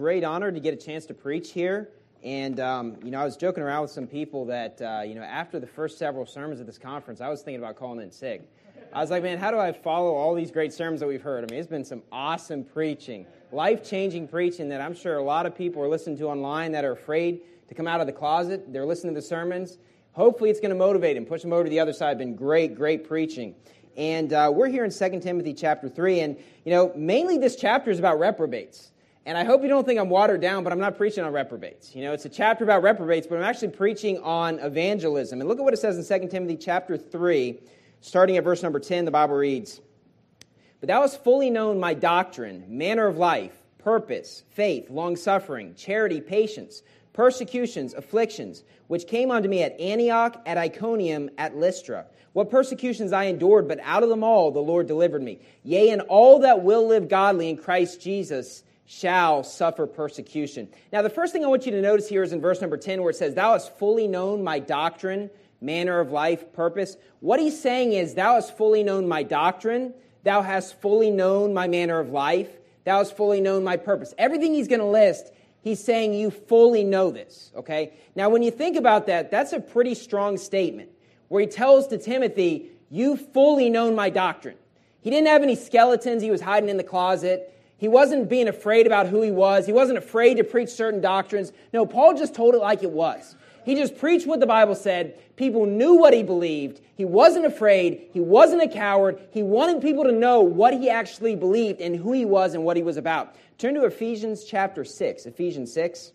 Great honor to get a chance to preach here. And, I was joking around with some people that, after the first several sermons at this conference, I was thinking about calling in sick. I was like, man, how do I follow all these great sermons that we've heard? I mean, it's been some awesome preaching, life-changing preaching that I'm sure a lot of people are listening to online that are afraid to come out of the closet. They're listening to the sermons. Hopefully it's going to motivate them, push them over to the other side. Been great, great preaching. And we're here in 2 Timothy chapter 3. And, mainly this chapter is about reprobates. And I hope you don't think I'm watered down, but I'm not preaching on reprobates. It's a chapter about reprobates, but I'm actually preaching on evangelism. And look at what it says in 2 Timothy chapter 3, starting at verse number 10, the Bible reads, "But thou hast fully known my doctrine, manner of life, purpose, faith, long-suffering, charity, patience, persecutions, afflictions, which came unto me at Antioch, at Iconium, at Lystra. What persecutions I endured, but out of them all the Lord delivered me. Yea, and all that will live godly in Christ Jesus shall suffer persecution." Now, the first thing I want you to notice here is in verse number 10 where it says, "Thou hast fully known my doctrine, manner of life, purpose." What he's saying is, thou hast fully known my doctrine, thou hast fully known my manner of life, thou hast fully known my purpose. Everything he's going to list, he's saying you fully know this, okay? Now, when you think about that, that's a pretty strong statement where he tells to Timothy, you've fully known my doctrine. He didn't have any skeletons he was hiding in the closet. He wasn't being afraid about who he was. He wasn't afraid to preach certain doctrines. No, Paul just told it like it was. He just preached what the Bible said. People knew what he believed. He wasn't afraid. He wasn't a coward. He wanted people to know what he actually believed and who he was and what he was about. Turn to Ephesians chapter 6. Ephesians 6.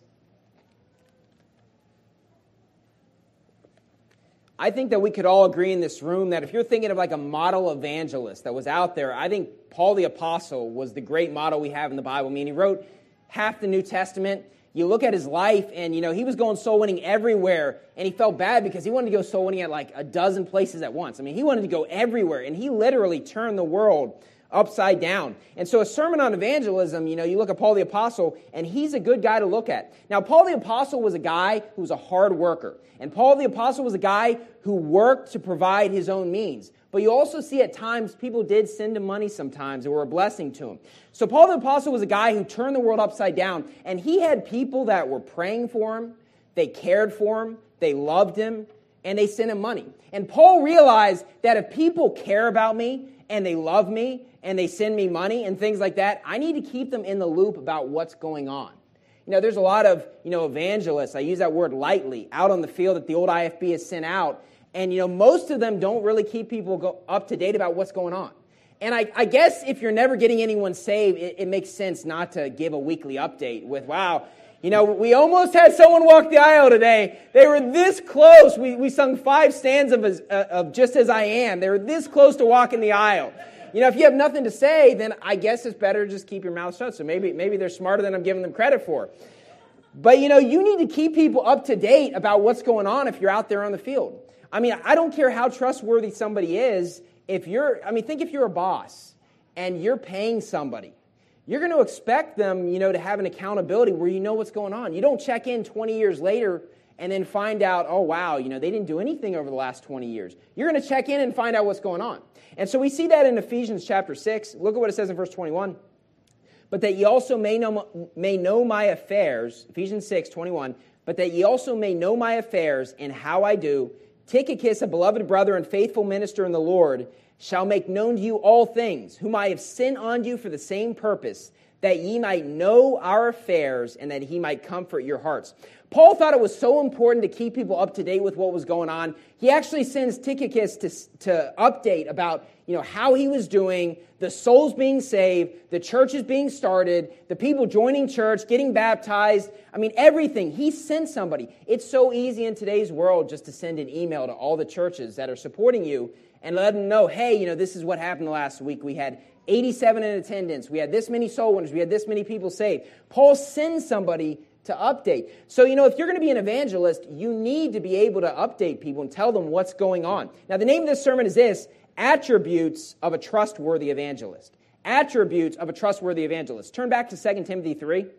I think that we could all agree in this room that if you're thinking of like a model evangelist that was out there, I think Paul the Apostle was the great model we have in the Bible. I mean, he wrote half the New Testament. You look at his life and, he was going soul winning everywhere, and he felt bad because he wanted to go soul winning at like a dozen places at once. I mean, he wanted to go everywhere, and he literally turned the world upside down. And so a sermon on evangelism, you look at Paul the Apostle, and he's a good guy to look at. Now, Paul the Apostle was a guy who was a hard worker. And Paul the Apostle was a guy who worked to provide his own means. But you also see at times people did send him money sometimes that were a blessing to him. So Paul the Apostle was a guy who turned the world upside down. And he had people that were praying for him, they cared for him, they loved him, and they sent him money. And Paul realized that if people care about me, and they love me, and they send me money and things like that, I need to keep them in the loop about what's going on. There's a lot of, evangelists, I use that word lightly, out on the field that the old IFB has sent out, and, most of them don't really keep people up to date about what's going on. And I guess if you're never getting anyone saved, it makes sense not to give a weekly update with, wow, we almost had someone walk the aisle today. They were this close. We sung 5 stanzas of Just As I Am. They were this close to walking the aisle. If you have nothing to say, then I guess it's better to just keep your mouth shut. So maybe they're smarter than I'm giving them credit for. But, you need to keep people up to date about what's going on if you're out there on the field. I mean, I don't care how trustworthy somebody is. Think if you're a boss and you're paying somebody. You're going to expect them, to have an accountability where you know what's going on. You don't check in 20 years later and then find out, oh, wow, they didn't do anything over the last 20 years. You're going to check in and find out what's going on. And so we see that in Ephesians chapter 6. Look at what it says in verse 21. "But that ye also may know my affairs," Ephesians 6:21, "but that ye also may know my affairs and how I do. Tychicus, a beloved brother and faithful minister in the Lord, shall make known to you all things, whom I have sent on you for the same purpose, that ye might know our affairs and that he might comfort your hearts." Paul thought it was so important to keep people up to date with what was going on. He actually sends Tychicus to update about, how he was doing, the souls being saved, the churches being started, the people joining church, getting baptized. I mean, everything. He sent somebody. It's so easy in today's world just to send an email to all the churches that are supporting you and let them know, hey, this is what happened last week. We had 87 in attendance. We had this many soul winners. We had this many people saved. Paul sends somebody to update. So, if you're going to be an evangelist, you need to be able to update people and tell them what's going on. Now, the name of this sermon is this: Attributes of a Trustworthy Evangelist. Attributes of a Trustworthy Evangelist. Turn back to 2 Timothy 3.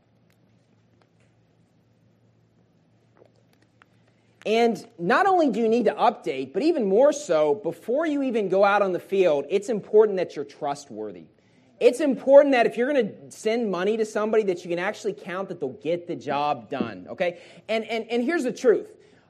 And not only do you need to update, but even more so, before you even go out on the field, it's important that you're trustworthy. It's important that if you're going to send money to somebody that you can actually count that they'll get the job done, okay? And here's the truth.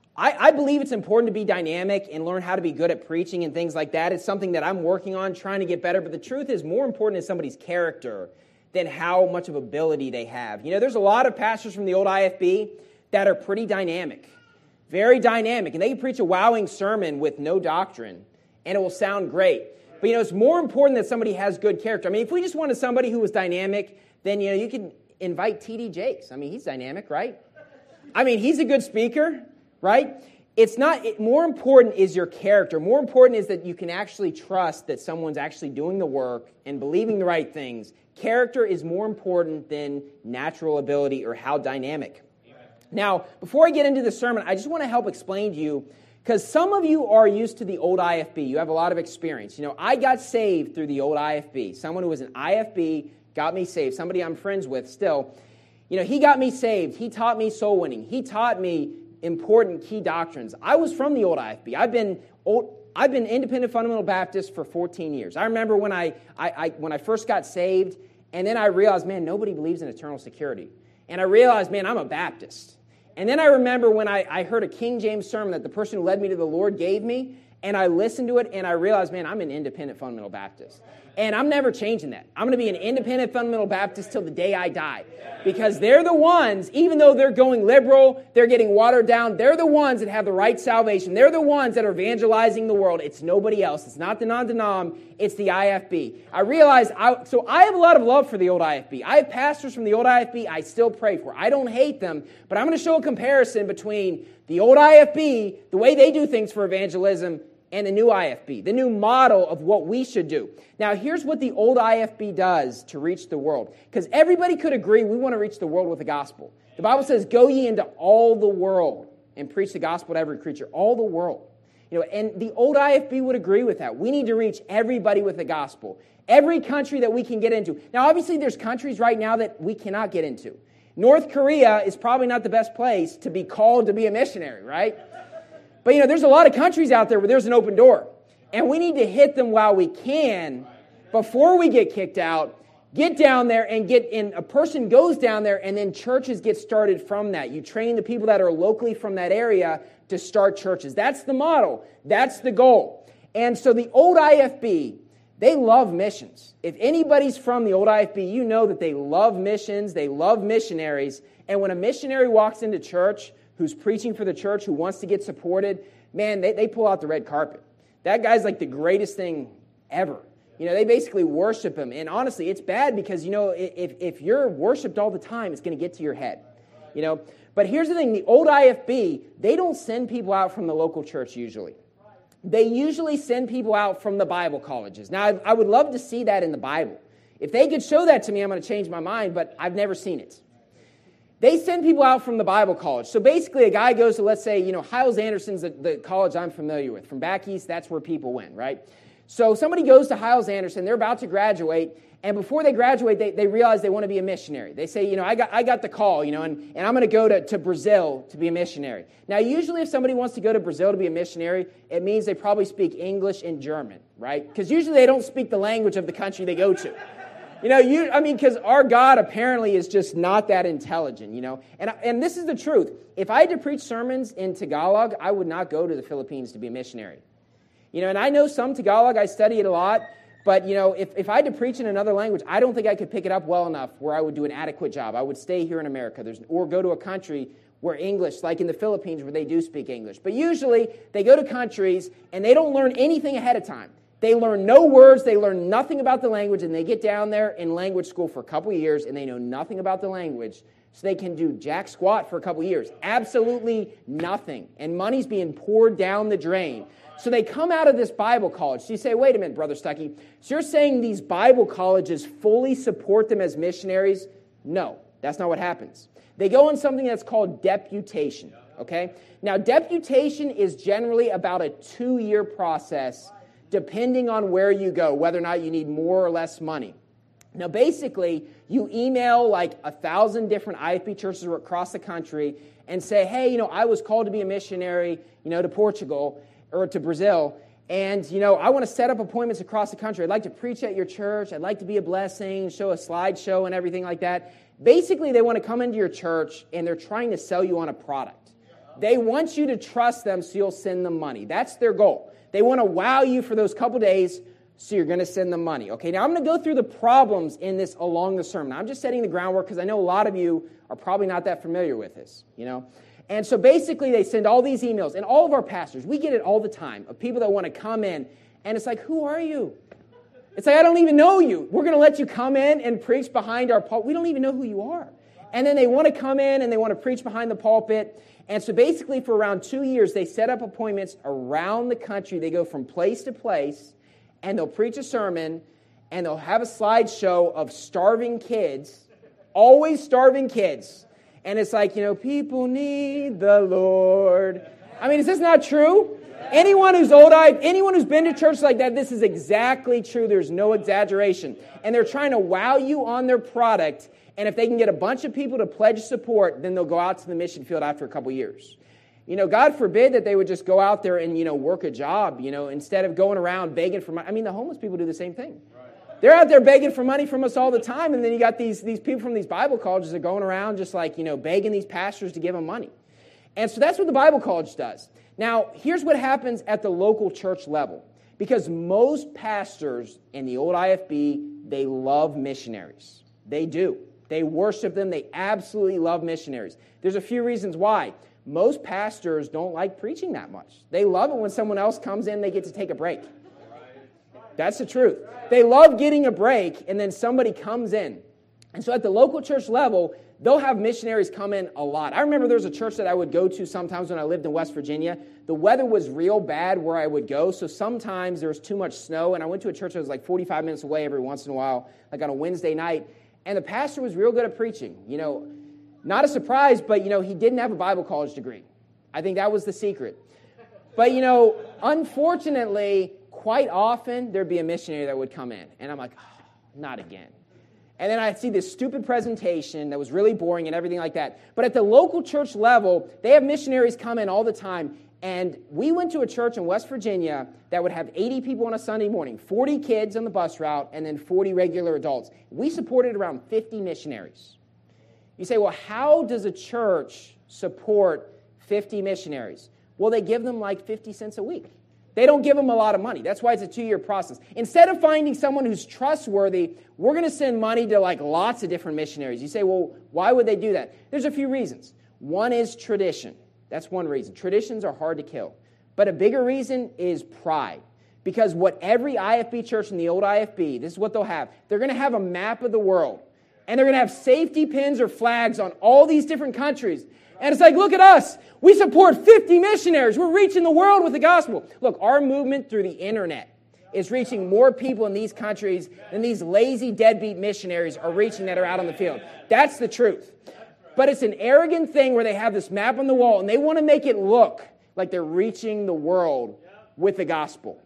I believe it's important to be dynamic and learn how to be good at preaching and things like that. It's something that I'm working on, trying to get better. But the truth is, more important is somebody's character than how much of ability they have. You know, there's a lot of pastors from the old IFB that are pretty dynamic, very dynamic. And they can preach a wowing sermon with no doctrine, and it will sound great. But, you know, it's more important that somebody has good character. I mean, if we just wanted somebody who was dynamic, then, you know, you could invite T.D. Jakes. I mean, he's dynamic, right? I mean, he's a good speaker, right? It's not, more important is your character. More important is that you can actually trust that someone's actually doing the work and believing the right things. Character is more important than natural ability or how dynamic. Amen. Now, before I get into the sermon, I just want to help explain to you, because some of you are used to the old IFB. You have a lot of experience. You know, I got saved through the old IFB. Someone who was an IFB got me saved. Somebody I'm friends with still. You know, he got me saved. He taught me soul winning. He taught me important key doctrines. I was from the old IFB. I've been independent fundamental Baptist for 14 years. I remember when I first got saved, and then I realized, man, nobody believes in eternal security. And I realized, man, I'm a Baptist. And then I remember when I heard a King James sermon that the person who led me to the Lord gave me, and I listened to it, and I realized, man, I'm an independent fundamental Baptist. And I'm never changing that. I'm going to be an independent fundamental Baptist till the day I die. Because they're the ones, even though they're going liberal, they're getting watered down, they're the ones that have the right salvation. They're the ones that are evangelizing the world. It's nobody else. It's not the non-denom. It's the IFB. I realize, so I have a lot of love for the old IFB. I have pastors from the old IFB I still pray for. I don't hate them, but I'm going to show a comparison between the old IFB, the way they do things for evangelism, and the new IFB, the new model of what we should do. Now, here's what the old IFB does to reach the world. Because everybody could agree we want to reach the world with the gospel. The Bible says, go ye into all the world and preach the gospel to every creature. All the world. You know, and the old IFB would agree with that. We need to reach everybody with the gospel. Every country that we can get into. Now, obviously, there's countries right now that we cannot get into. North Korea is probably not the best place to be called to be a missionary, right? But, you know, there's a lot of countries out there where there's an open door. And we need to hit them while we can before we get kicked out. Get down there and a person goes down there and then churches get started from that. You train the people that are locally from that area to start churches. That's the model. That's the goal. And so the old IFB, they love missions. If anybody's from the old IFB, you know that they love missions. They love missionaries. And when a missionary walks into church who's preaching for the church, who wants to get supported, man, they pull out the red carpet. That guy's like the greatest thing ever. You know, they basically worship him. And honestly, it's bad because, you know, if you're worshipped all the time, it's going to get to your head. You know, but here's the thing. The old IFB, they don't send people out from the local church usually. They usually send people out from the Bible colleges. Now, I would love to see that in the Bible. If they could show that to me, I'm going to change my mind, but I've never seen it. They send people out from the Bible college. So basically, a guy goes to, let's say, you know, Hyles-Anderson's the college I'm familiar with. From back east, that's where people went, right? So somebody goes to Hyles-Anderson, they're about to graduate, and before they graduate, they realize they want to be a missionary. They say, you know, I got the call, you know, and I'm going to go to Brazil to be a missionary. Now, usually if somebody wants to go to Brazil to be a missionary, it means they probably speak English and German, right? Because usually they don't speak the language of the country they go to. You know, because our God apparently is just not that intelligent, you know. And this is the truth. If I had to preach sermons in Tagalog, I would not go to the Philippines to be a missionary. You know, and I know some Tagalog, I study it a lot, but, you know, if I had to preach in another language, I don't think I could pick it up well enough where I would do an adequate job. I would stay here in America or go to a country where English, like in the Philippines where they do speak English. But usually they go to countries and they don't learn anything ahead of time. They learn no words, they learn nothing about the language, and they get down there in language school for a couple of years, and they know nothing about the language, so they can do jack squat for a couple of years. Absolutely nothing. And money's being poured down the drain. So they come out of this Bible college. So you say, wait a minute, Brother Stuckey, so you're saying these Bible colleges fully support them as missionaries? No, that's not what happens. They go on something that's called deputation, okay? Now, deputation is generally about a 2-year process depending on where you go, whether or not you need more or less money. Now, basically, you email like 1,000 different IFB churches across the country and say, hey, you know, I was called to be a missionary, you know, to Portugal or to Brazil, And, I want to set up appointments across the country. I'd like to preach at your church. I'd like to be a blessing, show a slideshow and everything like that. Basically, they want to come into your church, and they're trying to sell you on a product. They want you to trust them so you'll send them money. That's their goal. They want to wow you for those couple days, so you're going to send them money. Okay, now I'm going to go through the problems in this along the sermon. I'm just setting the groundwork because I know a lot of you are probably not that familiar with this, And so basically they send all these emails, and all of our pastors, we get it all the time, of people that want to come in, and it's like, who are you? It's like, I don't even know you. We're going to let you come in and preach behind our pulpit. We don't even know who you are. And then they want to come in and they want to preach behind the pulpit. And so basically for around 2 years, they set up appointments around the country. They go from place to place, and they'll preach a sermon, and they'll have a slideshow of starving kids, always starving kids. And it's like, people need the Lord. I mean, is this not true? Anyone who's old-eyed, anyone who's been to church like that, this is exactly true. There's no exaggeration. And they're trying to wow you on their product. And if they can get a bunch of people to pledge support, then they'll go out to the mission field after a couple years. God forbid that they would just go out there and, work a job, instead of going around begging for money. I mean, the homeless people do the same thing. They're out there begging for money from us all the time, and then you got these people from these Bible colleges that are going around just like, begging these pastors to give them money. And so that's what the Bible college does. Now, here's what happens at the local church level. Because most pastors in the old IFB, they love missionaries. They do. They worship them. They absolutely love missionaries. There's a few reasons why. Most pastors don't like preaching that much. They love it when someone else comes in, they get to take a break. That's the truth. They love getting a break, and then somebody comes in. And so at the local church level, they'll have missionaries come in a lot. I remember there was a church that I would go to sometimes when I lived in West Virginia. The weather was real bad where I would go, so sometimes there was too much snow, and I went to a church that was like 45 minutes away every once in a while, like on a Wednesday night, and the pastor was real good at preaching. Not a surprise, but, he didn't have a Bible college degree. I think that was the secret. But, unfortunately, quite often, there'd be a missionary that would come in. And I'm like, oh, not again. And then I'd see this stupid presentation that was really boring and everything like that. But at the local church level, they have missionaries come in all the time. And we went to a church in West Virginia that would have 80 people on a Sunday morning, 40 kids on the bus route, and then 40 regular adults. We supported around 50 missionaries. You say, well, how does a church support 50 missionaries? Well, they give them like 50 cents a week. They don't give them a lot of money. That's why it's a 2-year process. Instead of finding someone who's trustworthy, we're going to send money to like lots of different missionaries. You say, well, why would they do that? There's a few reasons. One is tradition. That's one reason. Traditions are hard to kill. But a bigger reason is pride. Because what every IFB church in the old IFB, this is what they'll have. They're going to have a map of the world. And they're going to have safety pins or flags on all these different countries. And it's like, look at us. We support 50 missionaries. We're reaching the world with the gospel. Look, our movement through the internet is reaching more people in these countries than these lazy deadbeat missionaries are reaching that are out on the field. That's the truth. But it's an arrogant thing where they have this map on the wall and they want to make it look like they're reaching the world with the gospel.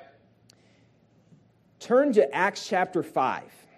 Turn to Acts chapter 5.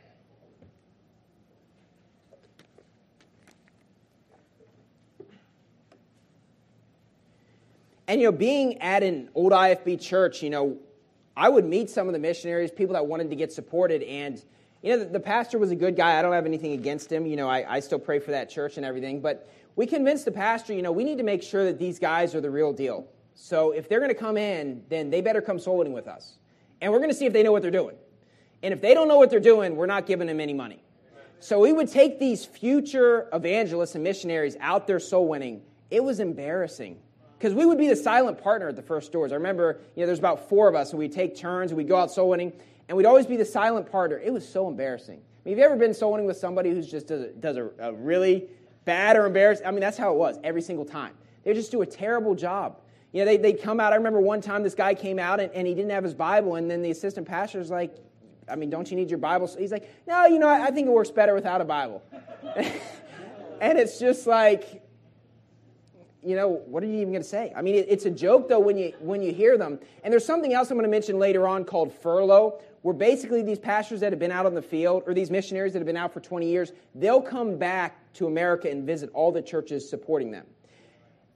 And, being at an old IFB church, I would meet some of the missionaries, people that wanted to get supported. And, the pastor was a good guy. I don't have anything against him. I still pray for that church and everything. But we convinced the pastor, we need to make sure that these guys are the real deal. So if they're going to come in, then they better come soul winning with us. And we're going to see if they know what they're doing. And if they don't know what they're doing, we're not giving them any money. So we would take these future evangelists and missionaries out there soul winning. It was embarrassing. Because we would be the silent partner at the first doors. I remember, there's about 4 of us, and we'd take turns, and we'd go out soul winning, and we'd always be the silent partner. It was so embarrassing. Have you ever been soul winning with somebody who just does a really bad or embarrassing? That's how it was every single time. They just do a terrible job. They'd come out. I remember one time this guy came out, and he didn't have his Bible, and then the assistant pastor's like, don't you need your Bible? So he's like, no, I think it works better without a Bible. And it's just like, what are you even going to say? It's a joke, though, when you hear them. And there's something else I'm going to mention later on called furlough, where basically these pastors that have been out on the field, or these missionaries that have been out for 20 years, they'll come back to America and visit all the churches supporting them.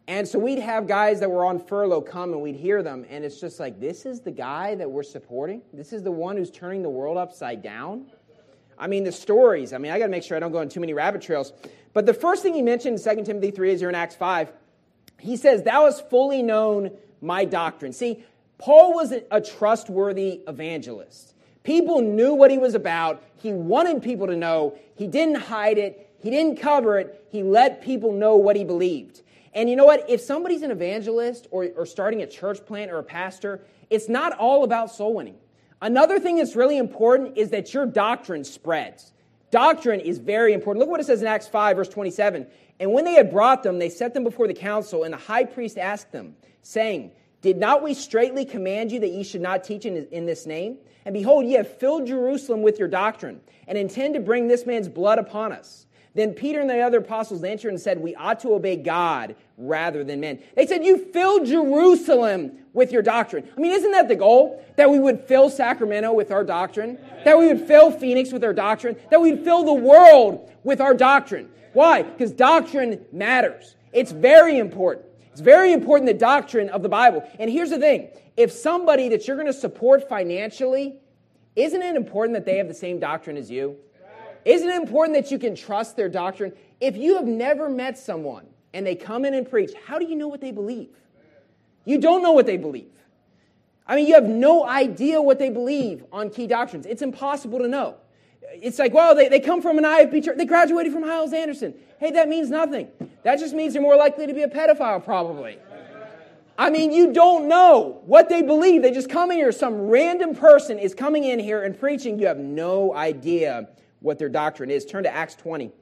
And so we'd have guys that were on furlough come and we'd hear them, and it's just like, this is the guy that we're supporting? This is the one who's turning the world upside down? I mean, the stories. I got to make sure I don't go on too many rabbit trails. But the first thing he mentioned in 2 Timothy 3 is here in Acts 5. He says, thou hast fully known my doctrine. See, Paul was a trustworthy evangelist. People knew what he was about. He wanted people to know. He didn't hide it. He didn't cover it. He let people know what he believed. And you know what? If somebody's an evangelist or starting a church plant or a pastor, it's not all about soul winning. Another thing that's really important is that your doctrine spreads. Doctrine is very important. Look what it says in Acts 5, verse 27. And when they had brought them, they set them before the council, and the high priest asked them, saying, did not we straitly command you that ye should not teach in this name? And behold, ye have filled Jerusalem with your doctrine, and intend to bring this man's blood upon us. Then Peter and the other apostles answered and said, we ought to obey God rather than men. They said, you filled Jerusalem with your doctrine. Isn't that the goal? That we would fill Sacramento with our doctrine? That we would fill Phoenix with our doctrine? That we'd fill the world with our doctrine? Why? Because doctrine matters. It's very important. It's very important, the doctrine of the Bible. And here's the thing. If somebody that you're going to support financially, isn't it important that they have the same doctrine as you? Isn't it important that you can trust their doctrine? If you have never met someone and they come in and preach, how do you know what they believe? You don't know what they believe. You have no idea what they believe on key doctrines. It's impossible to know. It's like, well, they come from an IFB church. They graduated from Hyles-Anderson. Hey, that means nothing. That just means they're more likely to be a pedophile, probably. You don't know what they believe. They just come in here. Some random person is coming in here and preaching. You have no idea what their doctrine is. Turn to Acts 20.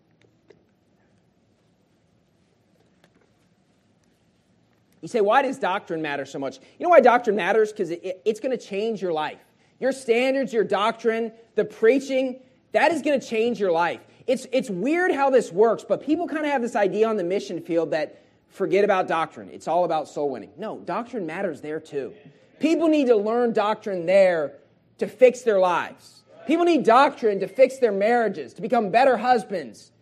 You say, why does doctrine matter so much? You know why doctrine matters? Because it's going to change your life. Your standards, your doctrine, the preaching, that is going to change your life. It's weird how this works, but people kind of have this idea on the mission field that forget about doctrine. It's all about soul winning. No, doctrine matters there too. People need to learn doctrine there to fix their lives. People need doctrine to fix their marriages, to become better husbands,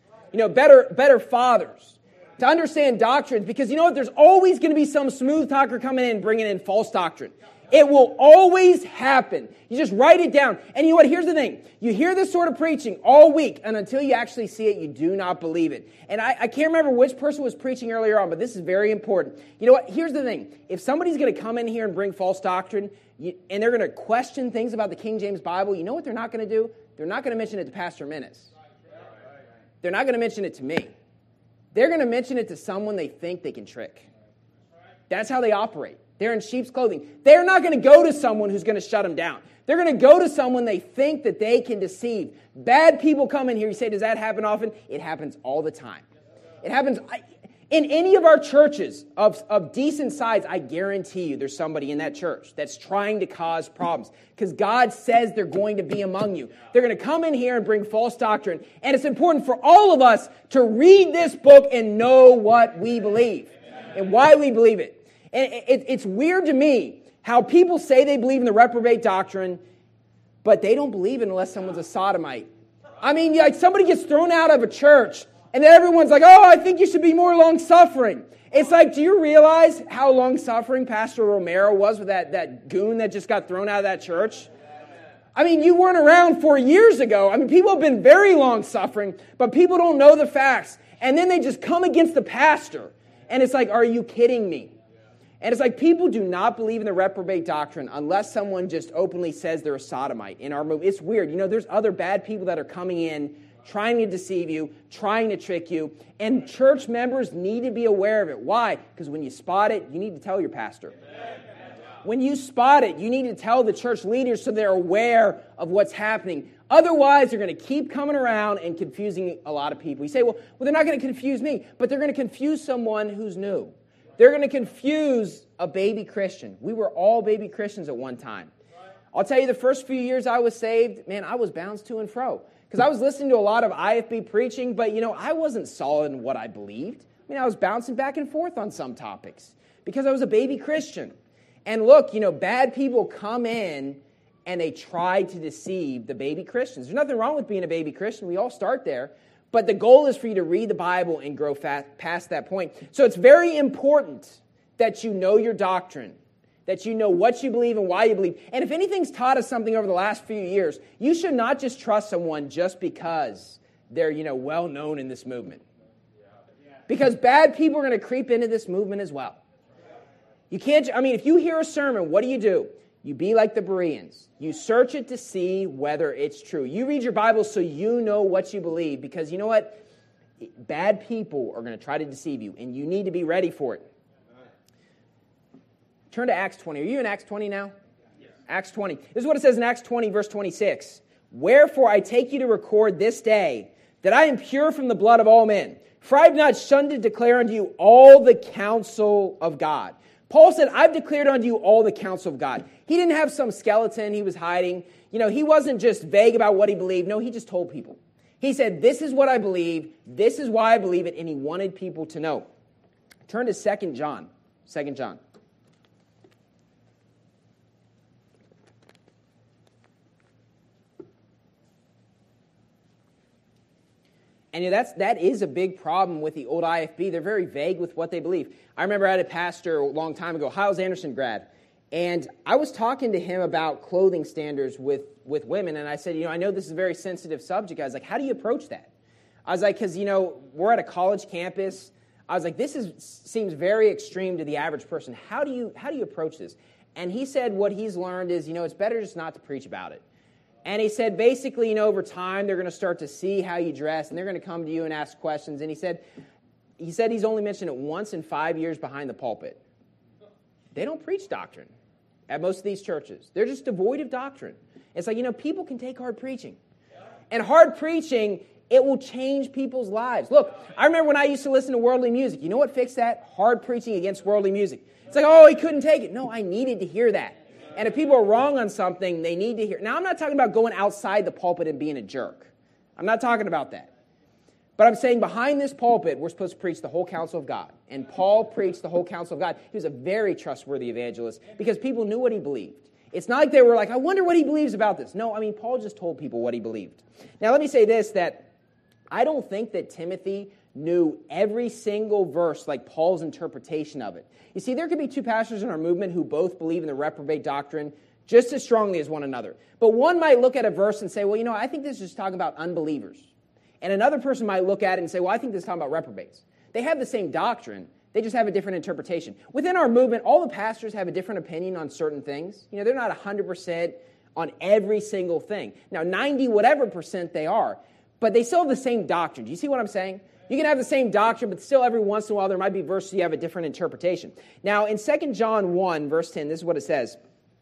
better fathers, to understand doctrines. Because you know what? There's always going to be some smooth talker coming in and bringing in false doctrine. It will always happen. You just write it down. And you know what? Here's the thing. You hear this sort of preaching all week, and until you actually see it, you do not believe it. And I can't remember which person was preaching earlier on, but this is very important. You know what? Here's the thing. If somebody's going to come in here and bring false doctrine, and they're going to question things about the King James Bible, you know what they're not going to do? They're not going to mention it to Pastor Minnis. They're not going to mention it to me. They're going to mention it to someone they think they can trick. That's how they operate. They're in sheep's clothing. They're not going to go to someone who's going to shut them down. They're going to go to someone they think that they can deceive. Bad people come in here. You say, does that happen often? It happens all the time. It happens in any of our churches of decent size. I guarantee you there's somebody in that church that's trying to cause problems because God says they're going to be among you. They're going to come in here and bring false doctrine. And it's important for all of us to read this book and know what we believe and why we believe it. And it's weird to me how people say they believe in the reprobate doctrine, but they don't believe it unless someone's a sodomite. Like somebody gets thrown out of a church, and then everyone's like, oh, I think you should be more long-suffering. It's like, do you realize how long-suffering Pastor Romero was with that goon that just got thrown out of that church? You weren't around 4 years ago. People have been very long-suffering, but people don't know the facts. And then they just come against the pastor. And it's like, are you kidding me? And it's like people do not believe in the reprobate doctrine unless someone just openly says they're a sodomite in our movement. It's weird. There's other bad people that are coming in, trying to deceive you, trying to trick you. And church members need to be aware of it. Why? Because when you spot it, you need to tell your pastor. When you spot it, you need to tell the church leaders so they're aware of what's happening. Otherwise, they're going to keep coming around and confusing a lot of people. You say, well, they're not going to confuse me, but they're going to confuse someone who's new. They're going to confuse a baby Christian. We were all baby Christians at one time. I'll tell you, the first few years I was saved, man, I was bounced to and fro. Because I was listening to a lot of IFB preaching, but, I wasn't solid in what I believed. I was bouncing back and forth on some topics because I was a baby Christian. And look, bad people come in and they try to deceive the baby Christians. There's nothing wrong with being a baby Christian. We all start there. But the goal is for you to read the Bible and grow past that point. So it's very important that you know your doctrine, that you know what you believe and why you believe. And if anything's taught us something over the last few years, you should not just trust someone just because they're, well known in this movement. Because bad people are going to creep into this movement as well. You can't, if you hear a sermon, what do? You be like the Bereans. You search it to see whether it's true. You read your Bible so you know what you believe, because you know what? Bad people are going to try to deceive you, and you need to be ready for it. Turn to Acts 20. Are you in Acts 20 now? Yes. Acts 20. This is what it says in Acts 20, verse 26. Wherefore I take you to record this day that I am pure from the blood of all men. For I have not shunned to declare unto you all the counsel of God. Paul said, I've declared unto you all the counsel of God. He didn't have some skeleton he was hiding. He wasn't just vague about what he believed. No, he just told people. He said, this is what I believe. This is why I believe it. And he wanted people to know. Turn to 2 John. 2 John. And that is a big problem with the old IFB. They're very vague with what they believe. I remember I had a pastor a long time ago, Hyles Anderson grad, and I was talking to him about clothing standards with women, and I said, I know this is a very sensitive subject. I was like, how do you approach that? I was like, because, we're at a college campus. I was like, seems very extreme to the average person. How do you approach this? And he said what he's learned is, it's better just not to preach about it. And he said, basically, over time, they're going to start to see how you dress, and they're going to come to you and ask questions. And he said he's only mentioned it once in 5 years behind the pulpit. They don't preach doctrine at most of these churches. They're just devoid of doctrine. It's like, people can take hard preaching. And hard preaching, it will change people's lives. Look, I remember when I used to listen to worldly music. You know what fixed that? Hard preaching against worldly music. It's like, oh, he couldn't take it. No, I needed to hear that. And if people are wrong on something, they need to hear. Now, I'm not talking about going outside the pulpit and being a jerk. I'm not talking about that. But I'm saying behind this pulpit, we're supposed to preach the whole counsel of God. And Paul preached the whole counsel of God. He was a very trustworthy evangelist because people knew what he believed. It's not like they were like, I wonder what he believes about this. No, Paul just told people what he believed. Now, let me say this, that I don't think that Timothy knew every single verse like Paul's interpretation of it. You see, there could be two pastors in our movement who both believe in the reprobate doctrine just as strongly as one another. But one might look at a verse and say, well, I think this is just talking about unbelievers. And another person might look at it and say, well, I think this is talking about reprobates. They have the same doctrine. They just have a different interpretation. Within our movement, all the pastors have a different opinion on certain things. They're not 100% on every single thing. Now, 90 whatever percent they are, but they still have the same doctrine. Do you see what I'm saying? You can have the same doctrine, but still every once in a while there might be verses you have a different interpretation. Now, in 2 John 1, verse 10, this is what it says.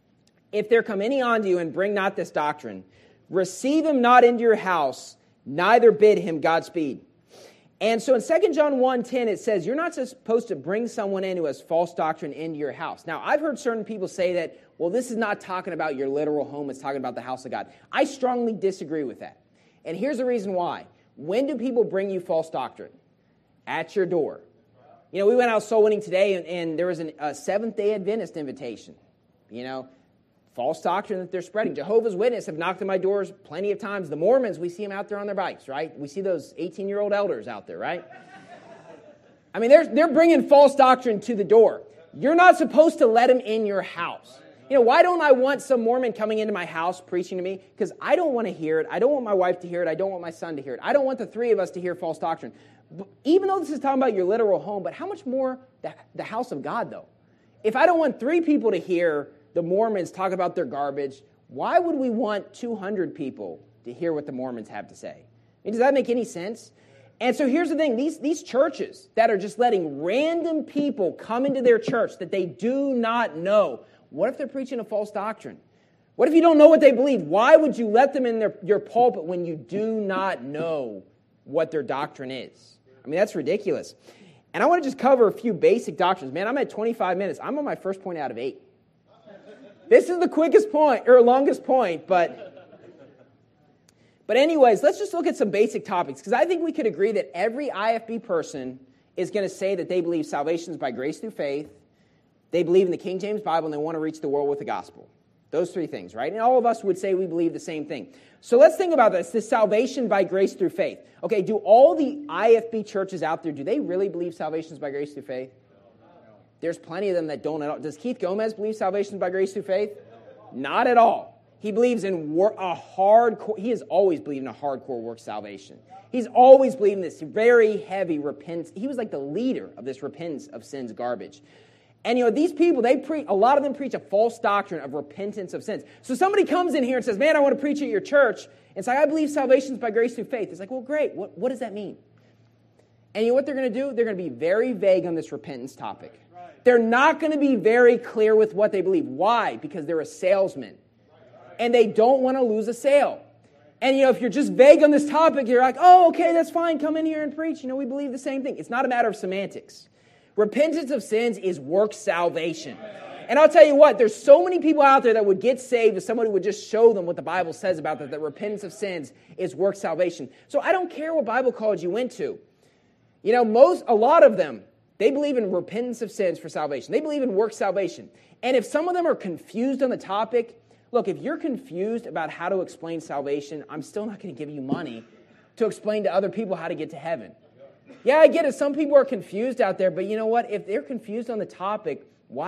If there come any unto you and bring not this doctrine, receive him not into your house, neither bid him Godspeed. And so in 2 John 1:10, it says, you're not supposed to bring someone in who has false doctrine into your house. Now, I've heard certain people say that, well, this is not talking about your literal home, it's talking about the house of God. I strongly disagree with that. And here's the reason why. When do people bring you false doctrine? At your door. We went out soul winning today, and there was a Seventh-day Adventist invitation. False doctrine that they're spreading. Jehovah's Witnesses have knocked on my doors plenty of times. The Mormons, we see them out there on their bikes, right? We see those 18-year-old elders out there, right? They're bringing false doctrine to the door. You're not supposed to let them in your house. Why don't I want some Mormon coming into my house preaching to me? Because I don't want to hear it. I don't want my wife to hear it. I don't want my son to hear it. I don't want the three of us to hear false doctrine. But even though this is talking about your literal home, but how much more the house of God, though? If I don't want 3 people to hear the Mormons talk about their garbage, why would we want 200 people to hear what the Mormons have to say? Does that make any sense? And so here's the thing. These churches that are just letting random people come into their church that they do not know, what if they're preaching a false doctrine? What if you don't know what they believe? Why would you let them in your pulpit when you do not know what their doctrine is? That's ridiculous. And I want to just cover a few basic doctrines. Man, I'm at 25 minutes. I'm on my first point out of 8. This is the quickest point, or longest point, but anyways, let's just look at some basic topics, because I think we could agree that every IFB person is going to say that they believe salvation is by grace through faith, they believe in the King James Bible, and they want to reach the world with the gospel. Those three things, right? And all of us would say we believe the same thing. So let's think about this salvation by grace through faith. Okay, do all the IFB churches out there, do they really believe salvation is by grace through faith? There's plenty of them that don't at all. Does Keith Gomez believe salvation is by grace through faith? Not at all. He believes in he has always believed in a hardcore work salvation. He's always believed in this very heavy repentance. He was like the leader of this repentance of sins garbage. And these people, a lot of them preach a false doctrine of repentance of sins. So somebody comes in here and says, man, I want to preach at your church. And it's like, I believe salvation is by grace through faith. It's like, well, great. What does that mean? And you know what they're going to do? They're going to be very vague on this repentance topic. They're not going to be very clear with what they believe. Why? Because they're a salesman. And they don't want to lose a sale. And, if you're just vague on this topic, you're like, oh, okay, that's fine. Come in here and preach. We believe the same thing. It's not a matter of semantics. Repentance of sins is work salvation. And I'll tell you what, there's so many people out there that would get saved if somebody would just show them what the Bible says about that repentance of sins is work salvation. So I don't care what Bible college you went to. A lot of them, they believe in repentance of sins for salvation. They believe in work salvation. And if some of them are confused on the topic, look, if you're confused about how to explain salvation, I'm still not going to give you money to explain to other people how to get to heaven. Yeah, I get it. Some people are confused out there, but you know what? If they're confused on the topic,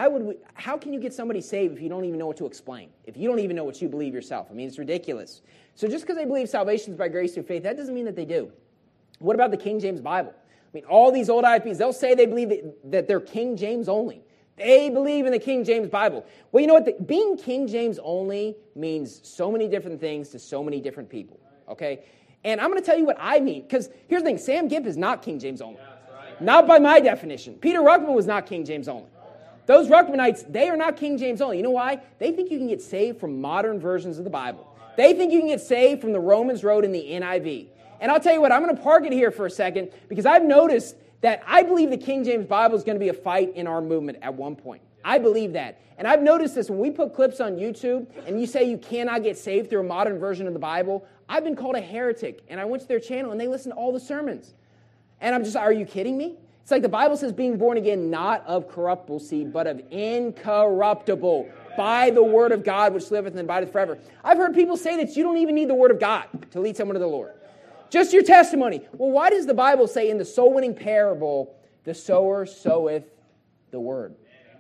how can you get somebody saved if you don't even know what to explain? If you don't even know what you believe yourself? It's ridiculous. So just because they believe salvation is by grace through faith, that doesn't mean that they do. What about the King James Bible? All these old IFBs, they'll say they believe that they're King James only. They believe in the King James Bible. Well, you know what? Being King James only means so many different things to so many different people, okay? And I'm going to tell you what I mean, because here's the thing. Sam Gipp is not King James only. Not by my definition. Peter Ruckman was not King James only. Those Ruckmanites, they are not King James only. You know why? They think you can get saved from modern versions of the Bible. They think you can get saved from the Romans Road and the NIV. And I'll tell you what, I'm going to park it here for a second, because I've noticed that I believe the King James Bible is going to be a fight in our movement at one point. I believe that. And I've noticed this when we put clips on YouTube and you say you cannot get saved through a modern version of the Bible, I've been called a heretic. And I went to their channel and they listen to all the sermons. And I'm just, are you kidding me? It's like the Bible says being born again, not of corruptible seed, but of incorruptible, by the word of God which liveth and abideth forever. I've heard people say that you don't even need the word of God to lead someone to the Lord. Just your testimony. Well, why does the Bible say in the soul-winning parable, the sower soweth the word?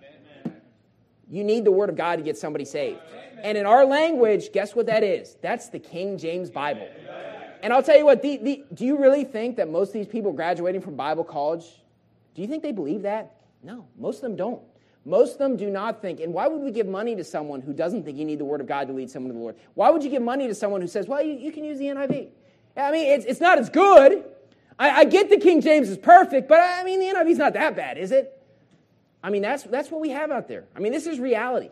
You need the word of God to get somebody saved. And in our language, guess what that is? That's the King James Bible. And I'll tell you what, do you really think that most of these people graduating from Bible college, do you think they believe that? No, most of them don't. Most of them do not think. And why would we give money to someone who doesn't think you need the word of God to lead someone to the Lord? Why would you give money to someone who says, well, you can use the NIV? It's not as good. I get the King James is perfect, but the NIV's not that bad, is it? That's what we have out there. This is reality.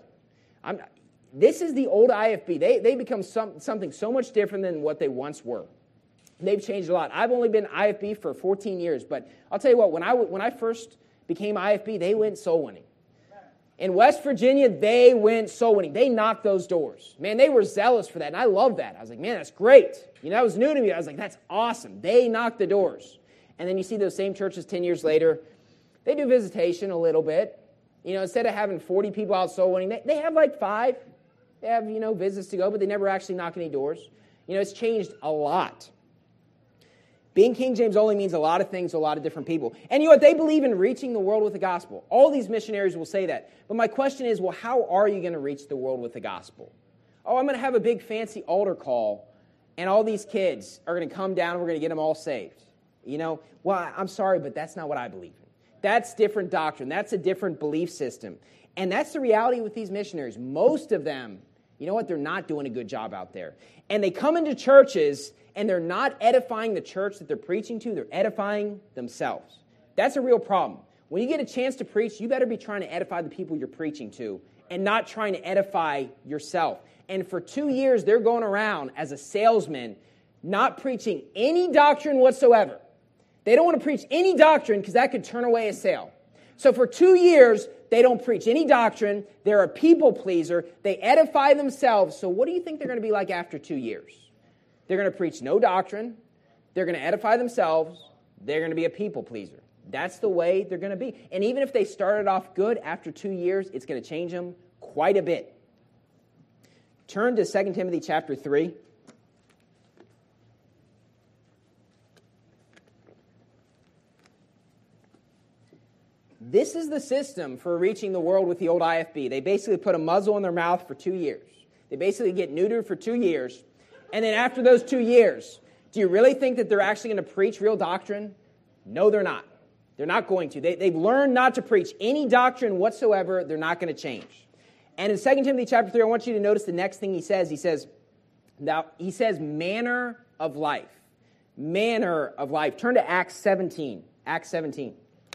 This is the old IFB. They become something so much different than what they once were. They've changed a lot. I've only been IFB for 14 years, but I'll tell you what, when I first became IFB, they went soul winning. In West Virginia, they went soul winning. They knocked those doors. Man, they were zealous for that, and I love that. I was like, man, that's great. That was new to me. I was like, that's awesome. They knocked the doors. And then you see those same churches 10 years later, they do visitation a little bit. Instead of having 40 people out soul winning, they have like 5. They have, visits to go, but they never actually knock any doors. It's changed a lot. Being King James only means a lot of things to a lot of different people. And you know what? They believe in reaching the world with the gospel. All these missionaries will say that. But my question is, well, how are you going to reach the world with the gospel? Oh, I'm going to have a big fancy altar call, and all these kids are going to come down and we're going to get them all saved. Well, I'm sorry, but that's not what I believe in. That's different doctrine. That's a different belief system. And that's the reality with these missionaries. Most of them, you know what? They're not doing a good job out there. And they come into churches and they're not edifying the church that they're preaching to. They're edifying themselves. That's a real problem. When you get a chance to preach, you better be trying to edify the people you're preaching to and not trying to edify yourself. And for 2 years, they're going around as a salesman, not preaching any doctrine whatsoever. They don't want to preach any doctrine because that could turn away a sale. So for 2 years, they don't preach any doctrine. They're a people pleaser. They edify themselves. So what do you think they're going to be like after 2 years? They're going to preach no doctrine. They're going to edify themselves. They're going to be a people pleaser. That's the way they're going to be. And even if they started off good, after 2 years, it's going to change them quite a bit. Turn to 2 Timothy chapter 3. This is the system for reaching the world with the old IFB. They basically put a muzzle in their mouth for 2 years. They basically get neutered for 2 years. And then after those 2 years, do you really think that they're actually going to preach real doctrine? No, they're not. They're not going to. They've learned not to preach any doctrine whatsoever. They're not going to change. And in 2 Timothy chapter 3, I want you to notice the next thing he says. He says, manner of life. Manner of life. Turn to Acts 17. Acts 17.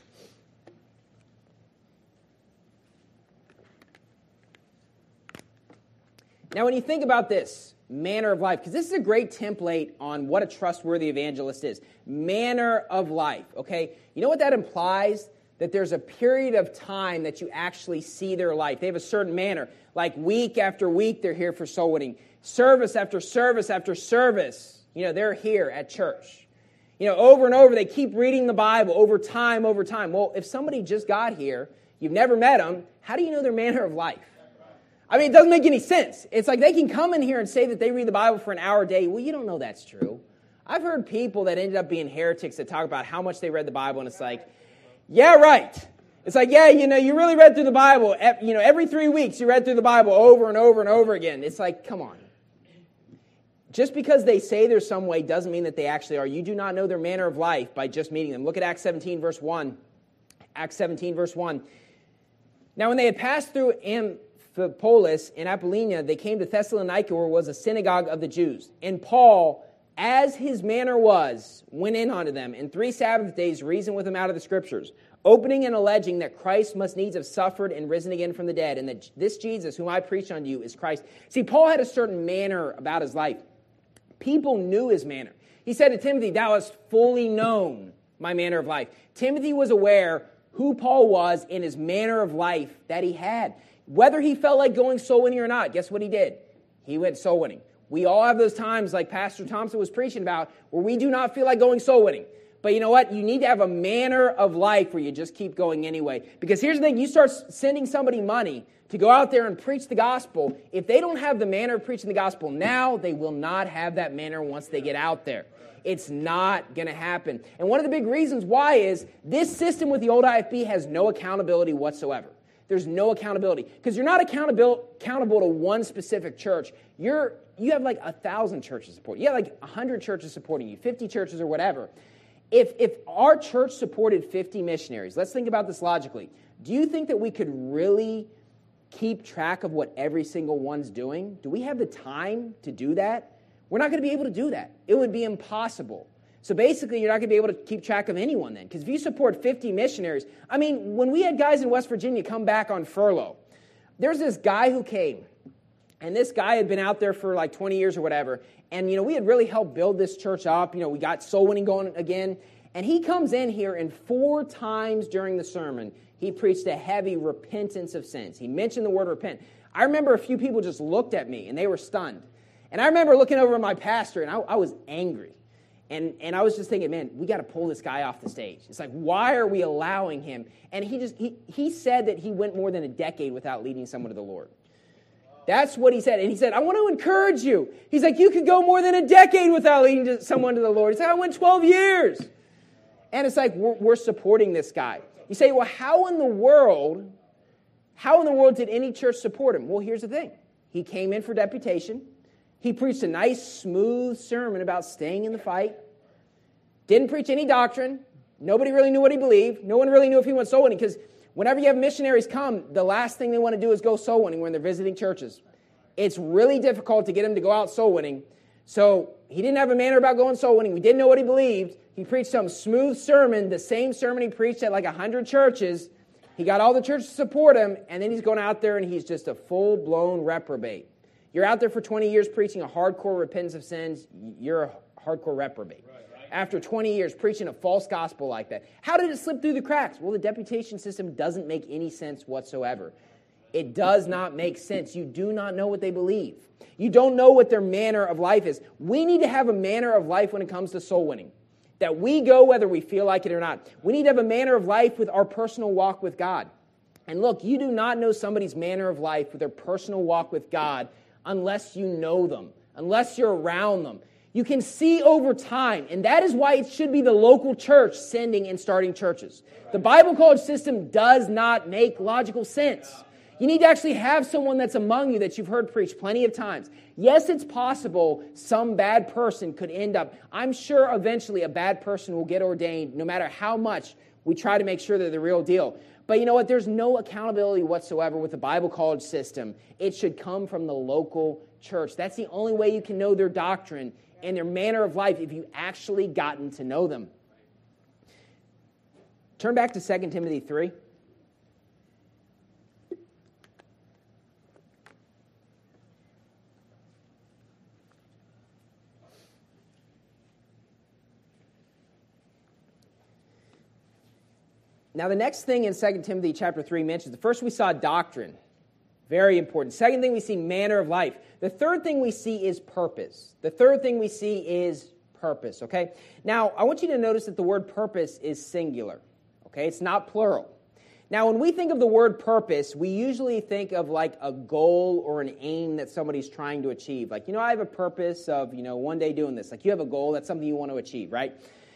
Now, when you think about this, manner of life, because this is a great template on what a trustworthy evangelist is. Manner of life, okay? You know what that implies? That there's a period of time that you actually see their life. They have a certain manner. Like week after week, they're here for soul winning. Service after service after service, they're here at church. Over and over, they keep reading the Bible over time. Well, if somebody just got here, you've never met them, how do you know their manner of life? I mean, it doesn't make any sense. It's like they can come in here and say that they read the Bible for an hour a day. Well, you don't know that's true. I've heard people that ended up being heretics that talk about how much they read the Bible, and it's like, yeah, right. It's like, yeah, you really read through the Bible. Every 3 weeks you read through the Bible over and over and over again. It's like, come on. Just because they say they're some way doesn't mean that they actually are. You do not know their manner of life by just meeting them. Look at Acts 17, verse 1. Acts 17, verse 1. Now, when they had passed through Amphipolis in Apollonia, they came to Thessalonica, where was a synagogue of the Jews. And Paul, as his manner was, went in unto them, and 3 Sabbath days reasoned with them out of the Scriptures, opening and alleging that Christ must needs have suffered and risen again from the dead, and that this Jesus, whom I preach unto you, is Christ. See, Paul had a certain manner about his life. People knew his manner. He said to Timothy, thou hast fully known my manner of life. Timothy was aware who Paul was in his manner of life that he had. Whether he felt like going soul winning or not, guess what he did? He went soul winning. We all have those times, like Pastor Thompson was preaching about, where we do not feel like going soul winning. But you know what? You need to have a manner of life where you just keep going anyway. Because here's the thing, you start sending somebody money to go out there and preach the gospel. If they don't have the manner of preaching the gospel now, they will not have that manner once they get out there. It's not going to happen. And one of the big reasons why is this system with the old IFB has no accountability whatsoever. There's no accountability. Because you're not accountable to one specific church. You have like 1,000 churches supporting you. You have like 100 churches supporting you, 50 churches or whatever. If our church supported 50 missionaries, let's think about this logically. Do you think that we could really keep track of what every single one's doing? Do we have the time to do that? We're not going to be able to do that. It would be impossible. So basically, you're not going to be able to keep track of anyone then. Because if you support 50 missionaries, I mean, when we had guys in West Virginia come back on furlough, there's this guy who came. And this guy had been out there for like 20 years or whatever. And, we had really helped build this church up. We got soul winning going again. And he comes in here, and 4 times during the sermon, he preached a heavy repentance of sins. He mentioned the word repent. I remember a few people just looked at me, and they were stunned. And I remember looking over at my pastor, and I was angry. And I was just thinking, man, we got to pull this guy off the stage. It's like, why are we allowing him? And he said that he went more than a decade without leading someone to the Lord. That's what he said. And he said, I want to encourage you. He's like, you could go more than a decade without leading someone to the Lord. He said, I went 12 years. And it's like, we're supporting this guy. You say, well, how in the world did any church support him? Well, here's the thing. He came in for deputation. He preached a nice, smooth sermon about staying in the fight. Didn't preach any doctrine. Nobody really knew what he believed. No one really knew if he went soul winning, because whenever you have missionaries come, the last thing they want to do is go soul winning when they're visiting churches. It's really difficult to get them to go out soul winning. So he didn't have a manner about going soul winning. We didn't know what he believed. He preached some smooth sermon, the same sermon he preached at like 100 churches. He got all the churches to support him, and then he's going out there and he's just a full-blown reprobate. You're out there for 20 years preaching a hardcore repentance of sins, you're a hardcore reprobate. After 20 years preaching a false gospel like that. How did it slip through the cracks? Well, the deputation system doesn't make any sense whatsoever. It does not make sense. You do not know what they believe. You don't know what their manner of life is. We need to have a manner of life when it comes to soul winning. That we go whether we feel like it or not. We need to have a manner of life with our personal walk with God. And look, you do not know somebody's manner of life with their personal walk with God unless you know them, unless you're around them. You can see over time, and that is why it should be the local church sending and starting churches. The Bible college system does not make logical sense. You need to actually have someone that's among you that you've heard preach plenty of times. Yes, it's possible some bad person could end up. I'm sure eventually a bad person will get ordained no matter how much we try to make sure they're the real deal. But you know what? There's no accountability whatsoever with the Bible college system. It should come from the local church. That's the only way you can know their doctrine and their manner of life if you've actually gotten to know them. Turn back to 2 Timothy 3. Now, the next thing in 2 Timothy chapter 3 mentions, the first we saw doctrine. Very important. Second thing we see, manner of life. The third thing we see is purpose. Okay? Now, I want you to notice that the word purpose is singular. Okay? It's not plural. Now, when we think of the word purpose, we usually think of like a goal or an aim that somebody's trying to achieve. Like, I have a purpose of, one day doing this. Like, you have a goal, that's something you want to achieve, right?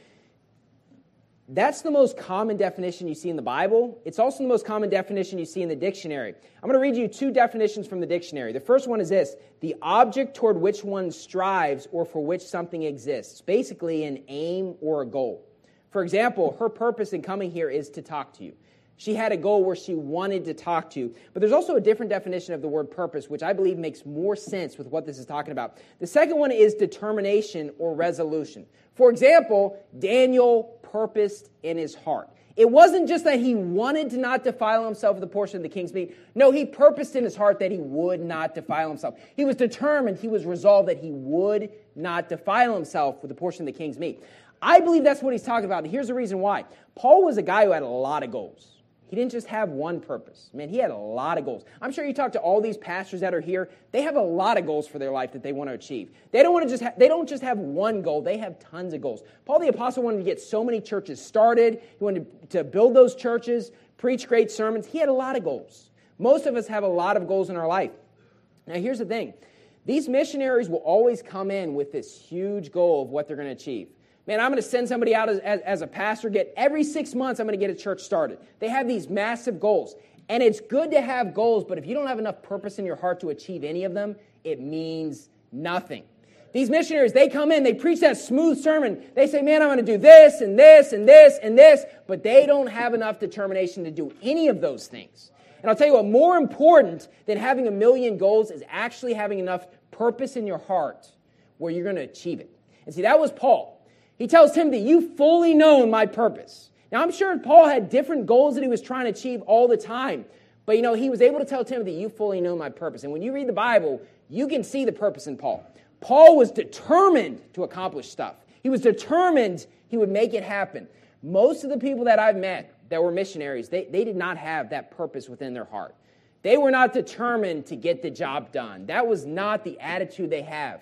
That's the most common definition you see in the Bible. It's also the most common definition you see in the dictionary. I'm going to read you two definitions from the dictionary. The first one is this: the object toward which one strives or for which something exists. Basically an aim or a goal. For example, her purpose in coming here is to talk to you. She had a goal where she wanted to talk to you. But there's also a different definition of the word purpose, which I believe makes more sense with what this is talking about. The second one is determination or resolution. For example, Daniel purposed in his heart. It wasn't just that he wanted to not defile himself with the portion of the king's meat. No, he purposed in his heart that he would not defile himself. He was determined, he was resolved that he would not defile himself with the portion of the king's meat. I believe that's what he's talking about. And here's the reason why. Paul was a guy who had a lot of goals. He didn't just have one purpose. Man, he had a lot of goals. I'm sure you talk to all these pastors that are here. They have a lot of goals for their life that they want to achieve. They don't just have one goal. They have tons of goals. Paul the Apostle wanted to get so many churches started. He wanted to build those churches, preach great sermons. He had a lot of goals. Most of us have a lot of goals in our life. Now, here's the thing. These missionaries will always come in with this huge goal of what they're going to achieve. Man, I'm going to send somebody out as a pastor. Every 6 months, I'm going to get a church started. They have these massive goals. And it's good to have goals, but if you don't have enough purpose in your heart to achieve any of them, it means nothing. These missionaries, they come in, they preach that smooth sermon. They say, man, I'm going to do this and this and this and this, but they don't have enough determination to do any of those things. And I'll tell you what, more important than having a million goals is actually having enough purpose in your heart where you're going to achieve it. And see, that was Paul. He tells Timothy, you've fully known my purpose. Now, I'm sure Paul had different goals that he was trying to achieve all the time. But, he was able to tell Timothy, you fully know my purpose. And when you read the Bible, you can see the purpose in Paul. Paul was determined to accomplish stuff. He was determined he would make it happen. Most of the people that I've met that were missionaries, they did not have that purpose within their heart. They were not determined to get the job done. That was not the attitude they have.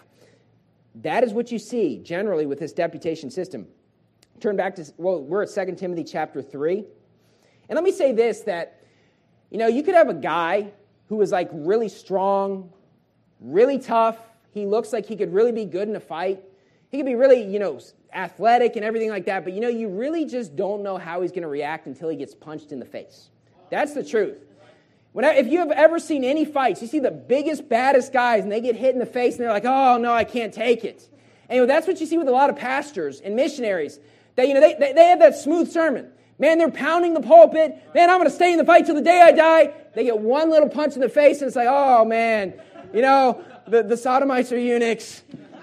That is what you see generally with this deputation system. Turn back to, we're at 2 Timothy chapter 3. And let me say this, that, you could have a guy who is like really strong, really tough. He looks like he could really be good in a fight. He could be really, athletic and everything like that. But, you really just don't know how he's going to react until he gets punched in the face. That's the truth. If you have ever seen any fights, you see the biggest, baddest guys, and they get hit in the face, and they're like, oh, no, I can't take it. And that's what you see with a lot of pastors and missionaries. They have that smooth sermon. Man, they're pounding the pulpit. Man, I'm going to stay in the fight till the day I die. They get one little punch in the face, and it's like, oh, man, the sodomites are eunuchs.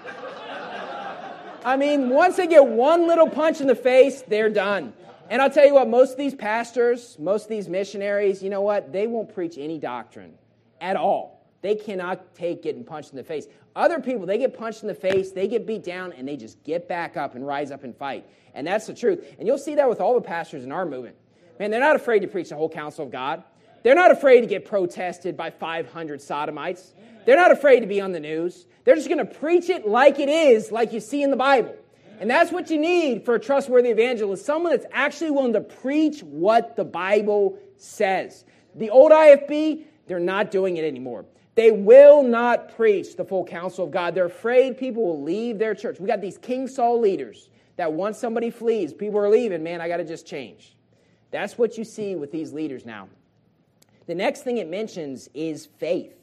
Once they get one little punch in the face, they're done. And I'll tell you what, most of these pastors, most of these missionaries, they won't preach any doctrine at all. They cannot take getting punched in the face. Other people, they get punched in the face, they get beat down, and they just get back up and rise up and fight. And that's the truth. And you'll see that with all the pastors in our movement. Man, they're not afraid to preach the whole counsel of God. They're not afraid to get protested by 500 sodomites. They're not afraid to be on the news. They're just going to preach it like it is, like you see in the Bible. And that's what you need for a trustworthy evangelist, someone that's actually willing to preach what the Bible says. The old IFB, they're not doing it anymore. They will not preach the full counsel of God. They're afraid people will leave their church. We got these King Saul leaders that once somebody flees, people are leaving, man, I got to just change. That's what you see with these leaders now. The next thing it mentions is faith.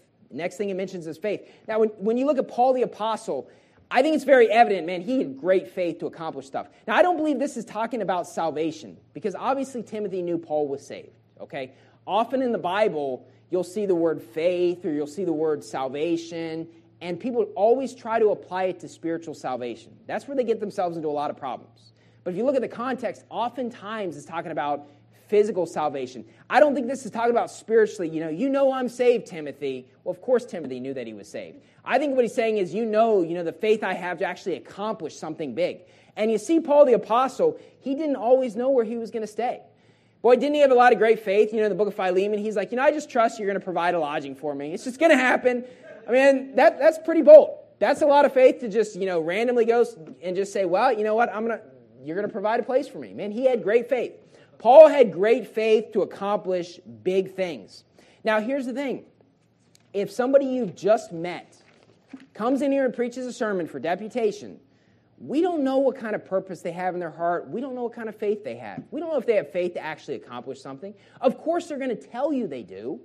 Now, when you look at Paul the Apostle, I think it's very evident, man, he had great faith to accomplish stuff. Now, I don't believe this is talking about salvation, because obviously Timothy knew Paul was saved, okay? Often in the Bible, you'll see the word faith or you'll see the word salvation, and people always try to apply it to spiritual salvation. That's where they get themselves into a lot of problems. But if you look at the context, oftentimes it's talking about physical salvation. I don't think this is talking about spiritually, you know I'm saved, Timothy. Well, of course Timothy knew that he was saved. I think what he's saying is, the faith I have to actually accomplish something big. And you see Paul the Apostle, he didn't always know where he was going to stay. Boy, didn't he have a lot of great faith? In the book of Philemon, he's like, I just trust you're going to provide a lodging for me. It's just going to happen. I mean, that's pretty bold. That's a lot of faith to just, randomly go and just say, well, you know what, you're going to provide a place for me. Man, he had great faith. Paul had great faith to accomplish big things. Now, here's the thing. If somebody you've just met comes in here and preaches a sermon for deputation, we don't know what kind of purpose they have in their heart. We don't know what kind of faith they have. We don't know if they have faith to actually accomplish something. Of course, they're going to tell you they do,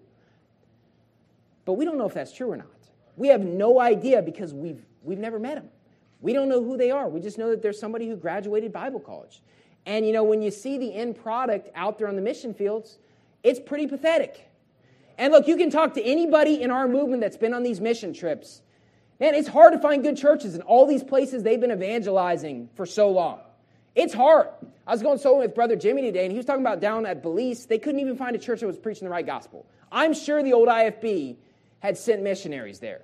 but we don't know if that's true or not. We have no idea because we've never met them. We don't know who they are. We just know that there's somebody who graduated Bible college. And, when you see the end product out there on the mission fields, it's pretty pathetic. And look, you can talk to anybody in our movement that's been on these mission trips. Man, it's hard to find good churches in all these places they've been evangelizing for so long. It's hard. I was going solo with Brother Jimmy today, and he was talking about down at Belize, they couldn't even find a church that was preaching the right gospel. I'm sure the old IFB had sent missionaries there.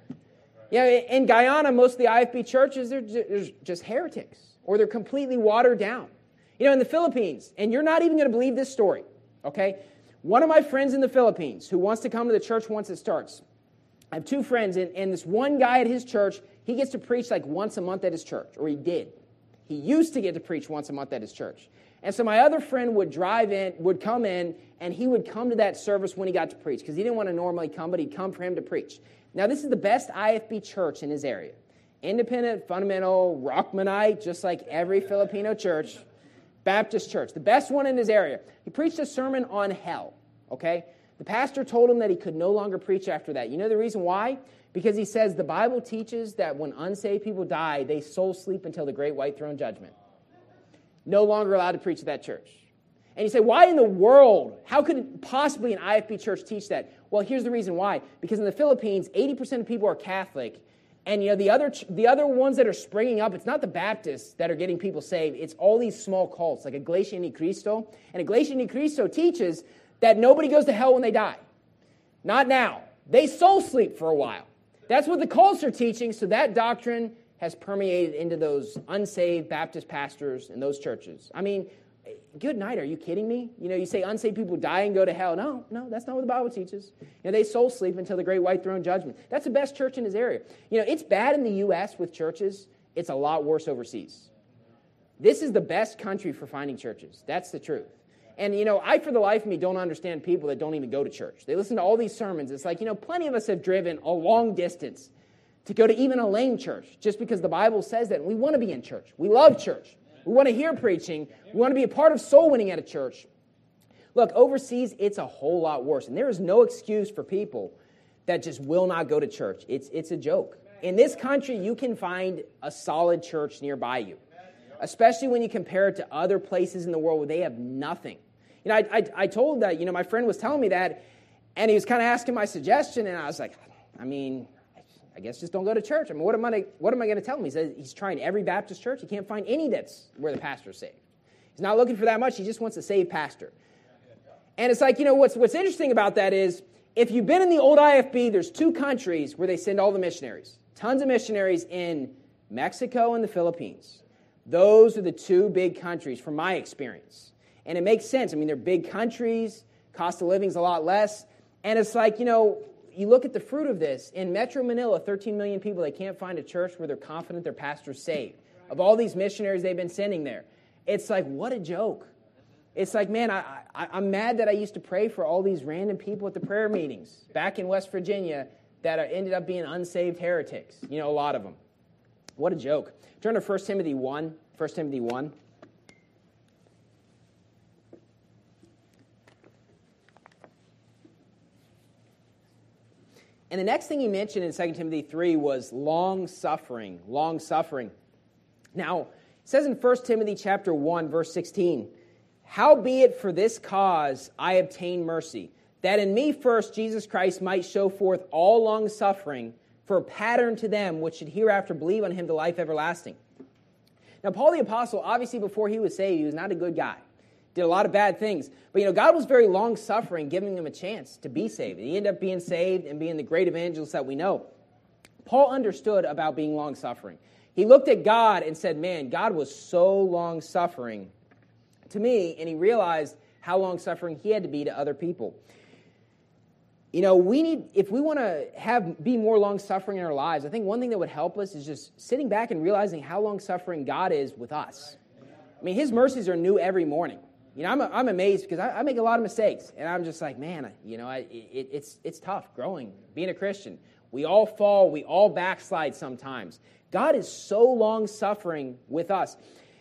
In Guyana, most of the IFB churches, they're just heretics, or they're completely watered down. In the Philippines, and you're not even going to believe this story, okay? One of my friends in the Philippines who wants to come to the church once it starts, I have two friends, and this one guy at his church, he gets to preach like once a month at his church, or he did. He used to get to preach once a month at his church. And so my other friend would come in, and he would come to that service when he got to preach, because he didn't want to normally come, but he'd come for him to preach. Now, this is the best IFB church in his area. Independent, fundamental, Rockmanite, just like every Filipino church. Baptist church, the best one in his area. He preached a sermon on hell, okay? The pastor told him that he could no longer preach after that. You know the reason why? Because he says the Bible teaches that when unsaved people die, they soul sleep until the great white throne judgment. No longer allowed to preach at that church. And you say, why in the world? How could possibly an IFB church teach that? Well, here's the reason why. Because in the Philippines, 80% of people are Catholic. And, the other ones that are springing up, it's not the Baptists that are getting people saved. It's all these small cults, like Iglesia Ni Cristo. And Iglesia Ni Cristo teaches that nobody goes to hell when they die. Not now. They soul sleep for a while. That's what the cults are teaching, so that doctrine has permeated into those unsaved Baptist pastors in those churches. I mean, good night, are you kidding me? You say unsaved people die and go to hell. No, that's not what the Bible teaches. They soul sleep until the great white throne judgment. That's the best church in his area. It's bad in the U.S. with churches. It's a lot worse overseas. This is the best country for finding churches. That's the truth. And, I, for the life of me, don't understand people that don't even go to church. They listen to all these sermons. It's like, plenty of us have driven a long distance to go to even a lame church just because the Bible says that. And we want to be in church. We love church. We want to hear preaching. We want to be a part of soul winning at a church. Look, overseas, it's a whole lot worse. And there is no excuse for people that just will not go to church. It's a joke. In this country, you can find a solid church nearby you, especially when you compare it to other places in the world where they have nothing. I told that, my friend was telling me that, and he was kind of asking my suggestion, and I was like, I guess just don't go to church. What am I going to tell him? He says he's trying every Baptist church. He can't find any that's where the pastor's saved. He's not looking for that much. He just wants a saved pastor. And it's like, what's interesting about that is, if you've been in the old IFB, there's two countries where they send all the missionaries. Tons of missionaries in Mexico and the Philippines. Those are the two big countries from my experience. And it makes sense. They're big countries. Cost of living's a lot less. And it's like, you look at the fruit of this. In Metro Manila, 13 million people, they can't find a church where they're confident their pastor's saved. Of all these missionaries they've been sending there. It's like, what a joke. It's like, man, I'm mad that I used to pray for all these random people at the prayer meetings back in West Virginia that ended up being unsaved heretics. A lot of them. What a joke. Turn to 1 Timothy 1. 1 Timothy 1. And the next thing he mentioned in 2 Timothy 3 was long-suffering. Long-suffering. Now, it says in 1 Timothy chapter 1, verse 16, "Howbeit for this cause I obtain mercy, that in me first Jesus Christ might show forth all long-suffering for a pattern to them which should hereafter believe on him to life everlasting." Now, Paul the Apostle, obviously before he was saved, he was not a good guy. Did a lot of bad things. But, God was very long-suffering, giving him a chance to be saved. And he ended up being saved and being the great evangelist that we know. Paul understood about being long-suffering. He looked at God and said, man, God was so long-suffering to me, and he realized how long-suffering he had to be to other people. If we want to be more long-suffering in our lives, I think one thing that would help us is just sitting back and realizing how long-suffering God is with us. I mean, his mercies are new every morning. I'm amazed because I make a lot of mistakes, and I'm just like, man, it's tough growing, being a Christian. We all fall, we all backslide sometimes. God is so long-suffering with us.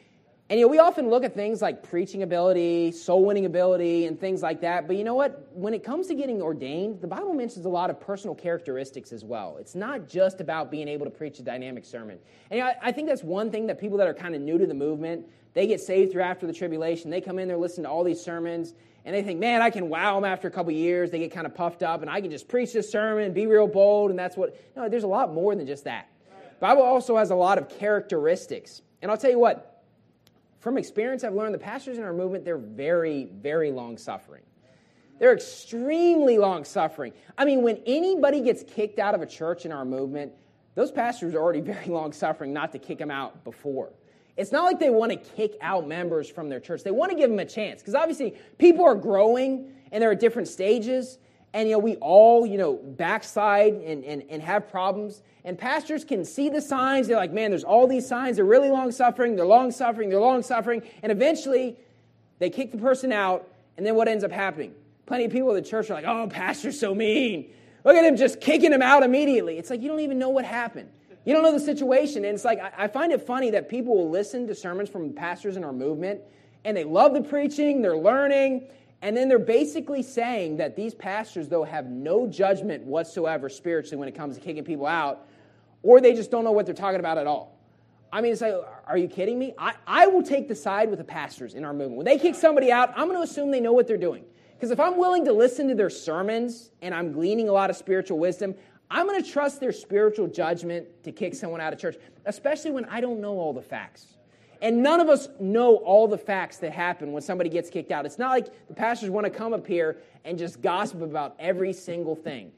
And we often look at things like preaching ability, soul-winning ability, and things like that. But you know what? When it comes to getting ordained, the Bible mentions a lot of personal characteristics as well. It's not just about being able to preach a dynamic sermon. And I think that's one thing that people that are kind of new to the movement, they get saved through after the tribulation. They come in there, listen to all these sermons, and they think, man, I can wow them after a couple years. They get kind of puffed up, and I can just preach this sermon, be real bold, and that's what... No, there's a lot more than just that. The Bible also has a lot of characteristics. And I'll tell you what, from experience, I've learned the pastors in our movement, they're very, very long-suffering. They're extremely long-suffering. I mean, when anybody gets kicked out of a church in our movement, those pastors are already very long-suffering not to kick them out before. It's not like they want to kick out members from their church. They want to give them a chance. Because obviously, people are growing, and they're at different stages. And, we all, backslide and have problems. And pastors can see the signs. They're like, man, there's all these signs. They're really long-suffering. They're long-suffering. They're long-suffering. And eventually, they kick the person out. And then what ends up happening? Plenty of people in the church are like, oh, pastor's so mean. Look at him just kicking him out immediately. It's like, you don't even know what happened. You don't know the situation. And it's like, I find it funny that people will listen to sermons from pastors in our movement. And they love the preaching. They're learning. And then they're basically saying that these pastors, though, have no judgment whatsoever spiritually when it comes to kicking people out, or they just don't know what they're talking about at all. I mean, it's like, are you kidding me? I will take the side with the pastors in our movement. When they kick somebody out, I'm going to assume they know what they're doing. Because if I'm willing to listen to their sermons and I'm gleaning a lot of spiritual wisdom, I'm going to trust their spiritual judgment to kick someone out of church, especially when I don't know all the facts. And none of us know all the facts that happen when somebody gets kicked out. It's not like the pastors want to come up here and just gossip about every single thing.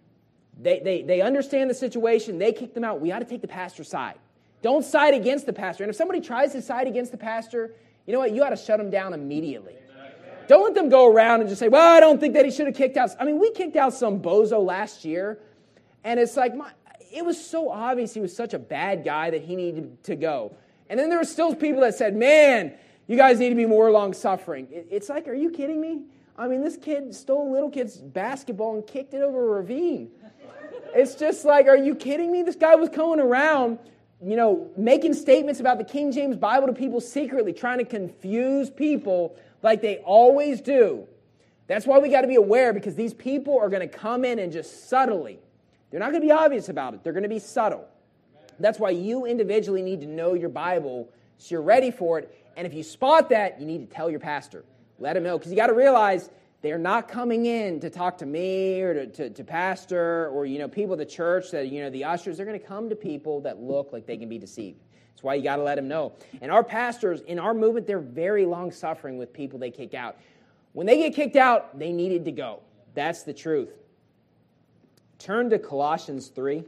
They understand the situation. They kick them out. We ought to take the pastor's side. Don't side against the pastor. And if somebody tries to side against the pastor, you know what? You ought to shut them down immediately. Don't let them go around and just say, well, I don't think that he should have kicked out. I mean, we kicked out some bozo last year. And it's like, it was so obvious he was such a bad guy that he needed to go. And then there were still people that said, man, you guys need to be more long-suffering. It's like, are you kidding me? I mean, this kid stole a little kid's basketball and kicked it over a ravine. It's just like, are you kidding me? This guy was going around, making statements about the King James Bible to people secretly, trying to confuse people like they always do. That's why we got to be aware, because these people are going to come in and just subtly. They're not going to be obvious about it. They're going to be subtle. That's why you individually need to know your Bible so you're ready for it. And if you spot that, you need to tell your pastor. Let him know. Because you got to realize they're not coming in to talk to me or to pastor or, people at the church, that the ushers. They're going to come to people that look like they can be deceived. That's why you got to let them know. And our pastors, in our movement, they're very long-suffering with people they kick out. When they get kicked out, they needed to go. That's the truth. Turn to Colossians 3.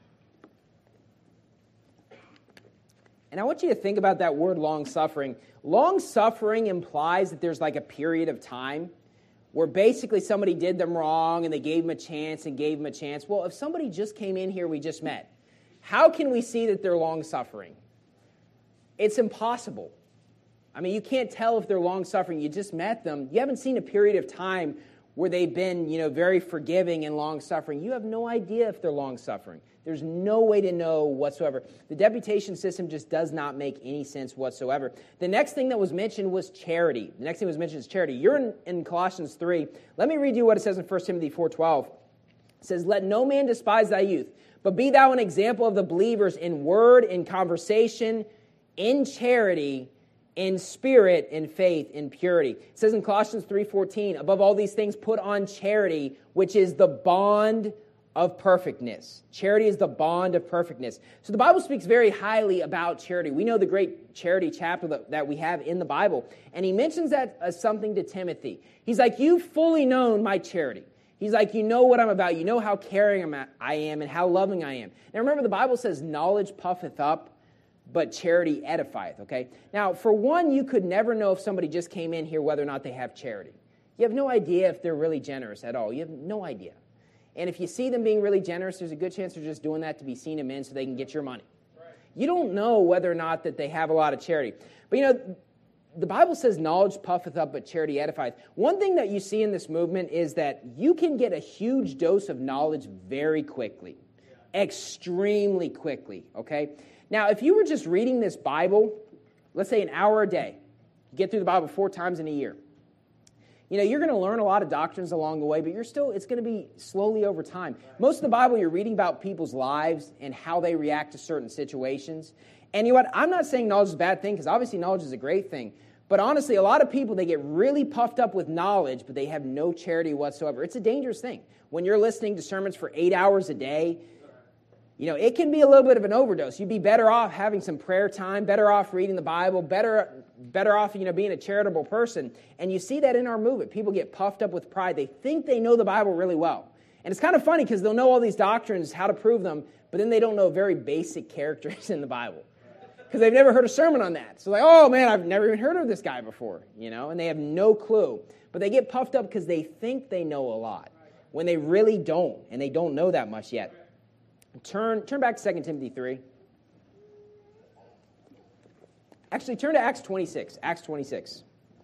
And I want you to think about that word long-suffering. Long-suffering implies that there's like a period of time where basically somebody did them wrong and they gave them a chance and gave them a chance. Well, if somebody just came in here we just met, how can we see that they're long-suffering? It's impossible. I mean, you can't tell if they're long-suffering. You just met them. You haven't seen a period of time where they've been, very forgiving and long-suffering. You have no idea if they're long-suffering. There's no way to know whatsoever. The deputation system just does not make any sense whatsoever. The next thing that was mentioned was charity. The next thing that was mentioned is charity. You're in Colossians 3. Let me read you what it says in 1 Timothy 4:12. It says, "Let no man despise thy youth, but be thou an example of the believers in word, in conversation, in charity, in spirit, in faith, in purity." It says in Colossians 3:14, "Above all these things put on charity, which is the bond of perfectness." Charity is the bond of perfectness. So the Bible speaks very highly about charity. We know the great charity chapter that we have in the Bible. And he mentions that as something to Timothy. He's like, "You've fully known my charity." He's like, "You know what I'm about. You know how caring I am and how loving I am." Now remember, the Bible says, "Knowledge puffeth up, but charity edifieth," okay? Now, for one, you could never know if somebody just came in here whether or not they have charity. You have no idea if they're really generous at all. You have no idea. And if you see them being really generous, there's a good chance they're just doing that to be seen of men so they can get your money. Right. You don't know whether or not that they have a lot of charity. But the Bible says knowledge puffeth up, but charity edifieth. One thing that you see in this movement is that you can get a huge dose of knowledge very quickly. Extremely quickly, okay? Now, if you were just reading this Bible, let's say an hour a day, you get through the Bible 4 times in a year, you're going to learn a lot of doctrines along the way, but it's going to be slowly over time. Most of the Bible, you're reading about people's lives and how they react to certain situations. And you know what? I'm not saying knowledge is a bad thing, because obviously knowledge is a great thing. But honestly, a lot of people, they get really puffed up with knowledge, but they have no charity whatsoever. It's a dangerous thing. When you're listening to sermons for 8 hours a day, it can be a little bit of an overdose. You'd be better off having some prayer time, better off reading the Bible, better off, being a charitable person. And you see that in our movement. People get puffed up with pride. They think they know the Bible really well. And it's kind of funny because they'll know all these doctrines, how to prove them, but then they don't know very basic characters in the Bible because they've never heard a sermon on that. So like, oh man, I've never even heard of this guy before, and they have no clue. But they get puffed up because they think they know a lot when they really don't, and they don't know that much yet. Turn back to 2 Timothy 3. Actually, turn to Acts 26. Acts 26.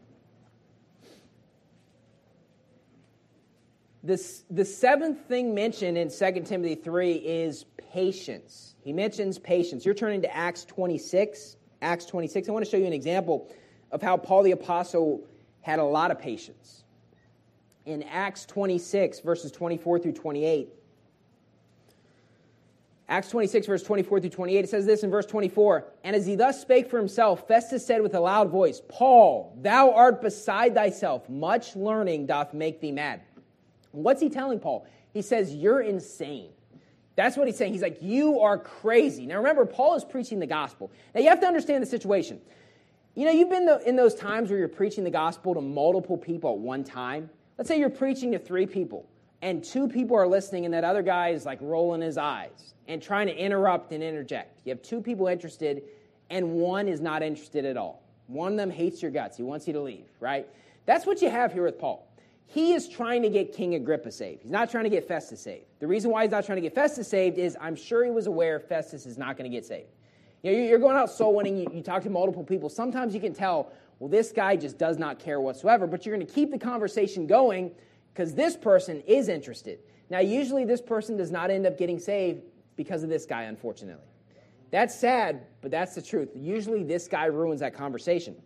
The seventh thing mentioned in 2 Timothy 3 is patience. He mentions patience. You're turning to Acts 26. Acts 26. I want to show you an example of how Paul the Apostle had a lot of patience. In Acts 26, verses 24 through 28, Acts 26, verse 24 through 28, it says this in verse 24, "And as he thus spake for himself, Festus said with a loud voice, Paul, thou art beside thyself. Much learning doth make thee mad." What's he telling Paul? He says, you're insane. That's what he's saying. He's like, you are crazy. Now remember, Paul is preaching the gospel. Now you have to understand the situation. You've been in those times where you're preaching the gospel to multiple people at one time. Let's say you're preaching to 3 people, and 2 people are listening, and that other guy is like rolling his eyes and trying to interrupt and interject. You have 2 people interested, and 1 is not interested at all. One of them hates your guts. He wants you to leave, right? That's what you have here with Paul. He is trying to get King Agrippa saved. He's not trying to get Festus saved. The reason why he's not trying to get Festus saved is I'm sure he was aware Festus is not going to get saved. You're going out soul winning, you talk to multiple people. Sometimes you can tell, well, this guy just does not care whatsoever, but you're going to keep the conversation going because this person is interested. Now, usually this person does not end up getting saved because of this guy, unfortunately. That's sad, but that's the truth. Usually this guy ruins that conversation.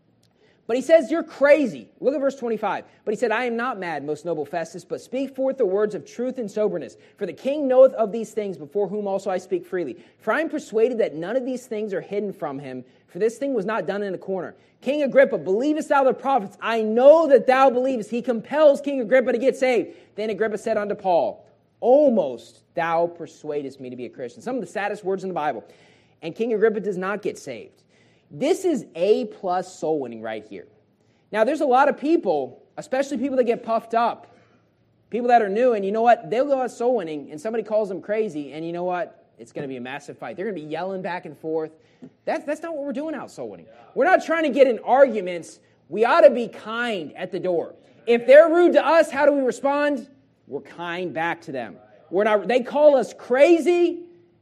But he says, you're crazy. Look at verse 25. But he said, I am not mad, most noble Festus, but speak forth the words of truth and soberness. For the king knoweth of these things, before whom also I speak freely. For I am persuaded that none of these things are hidden from him, for this thing was not done in a corner. King Agrippa, believest thou the prophets? I know that thou believest. He compels King Agrippa to get saved. Then Agrippa said unto Paul, almost thou persuadest me to be a Christian. Some of the saddest words in the Bible. And King Agrippa does not get saved. This is A-plus soul winning right here. Now, there's a lot of people, especially people that get puffed up, people that are new, and you know what? They'll go out soul winning, and somebody calls them crazy, and you know what? It's going to be a massive fight. They're going to be yelling back and forth. That's not what we're doing out soul winning. We're not trying to get in arguments. We ought to be kind at the door. If they're rude to us, how do we respond? We're kind back to them. We're not. They call us crazy.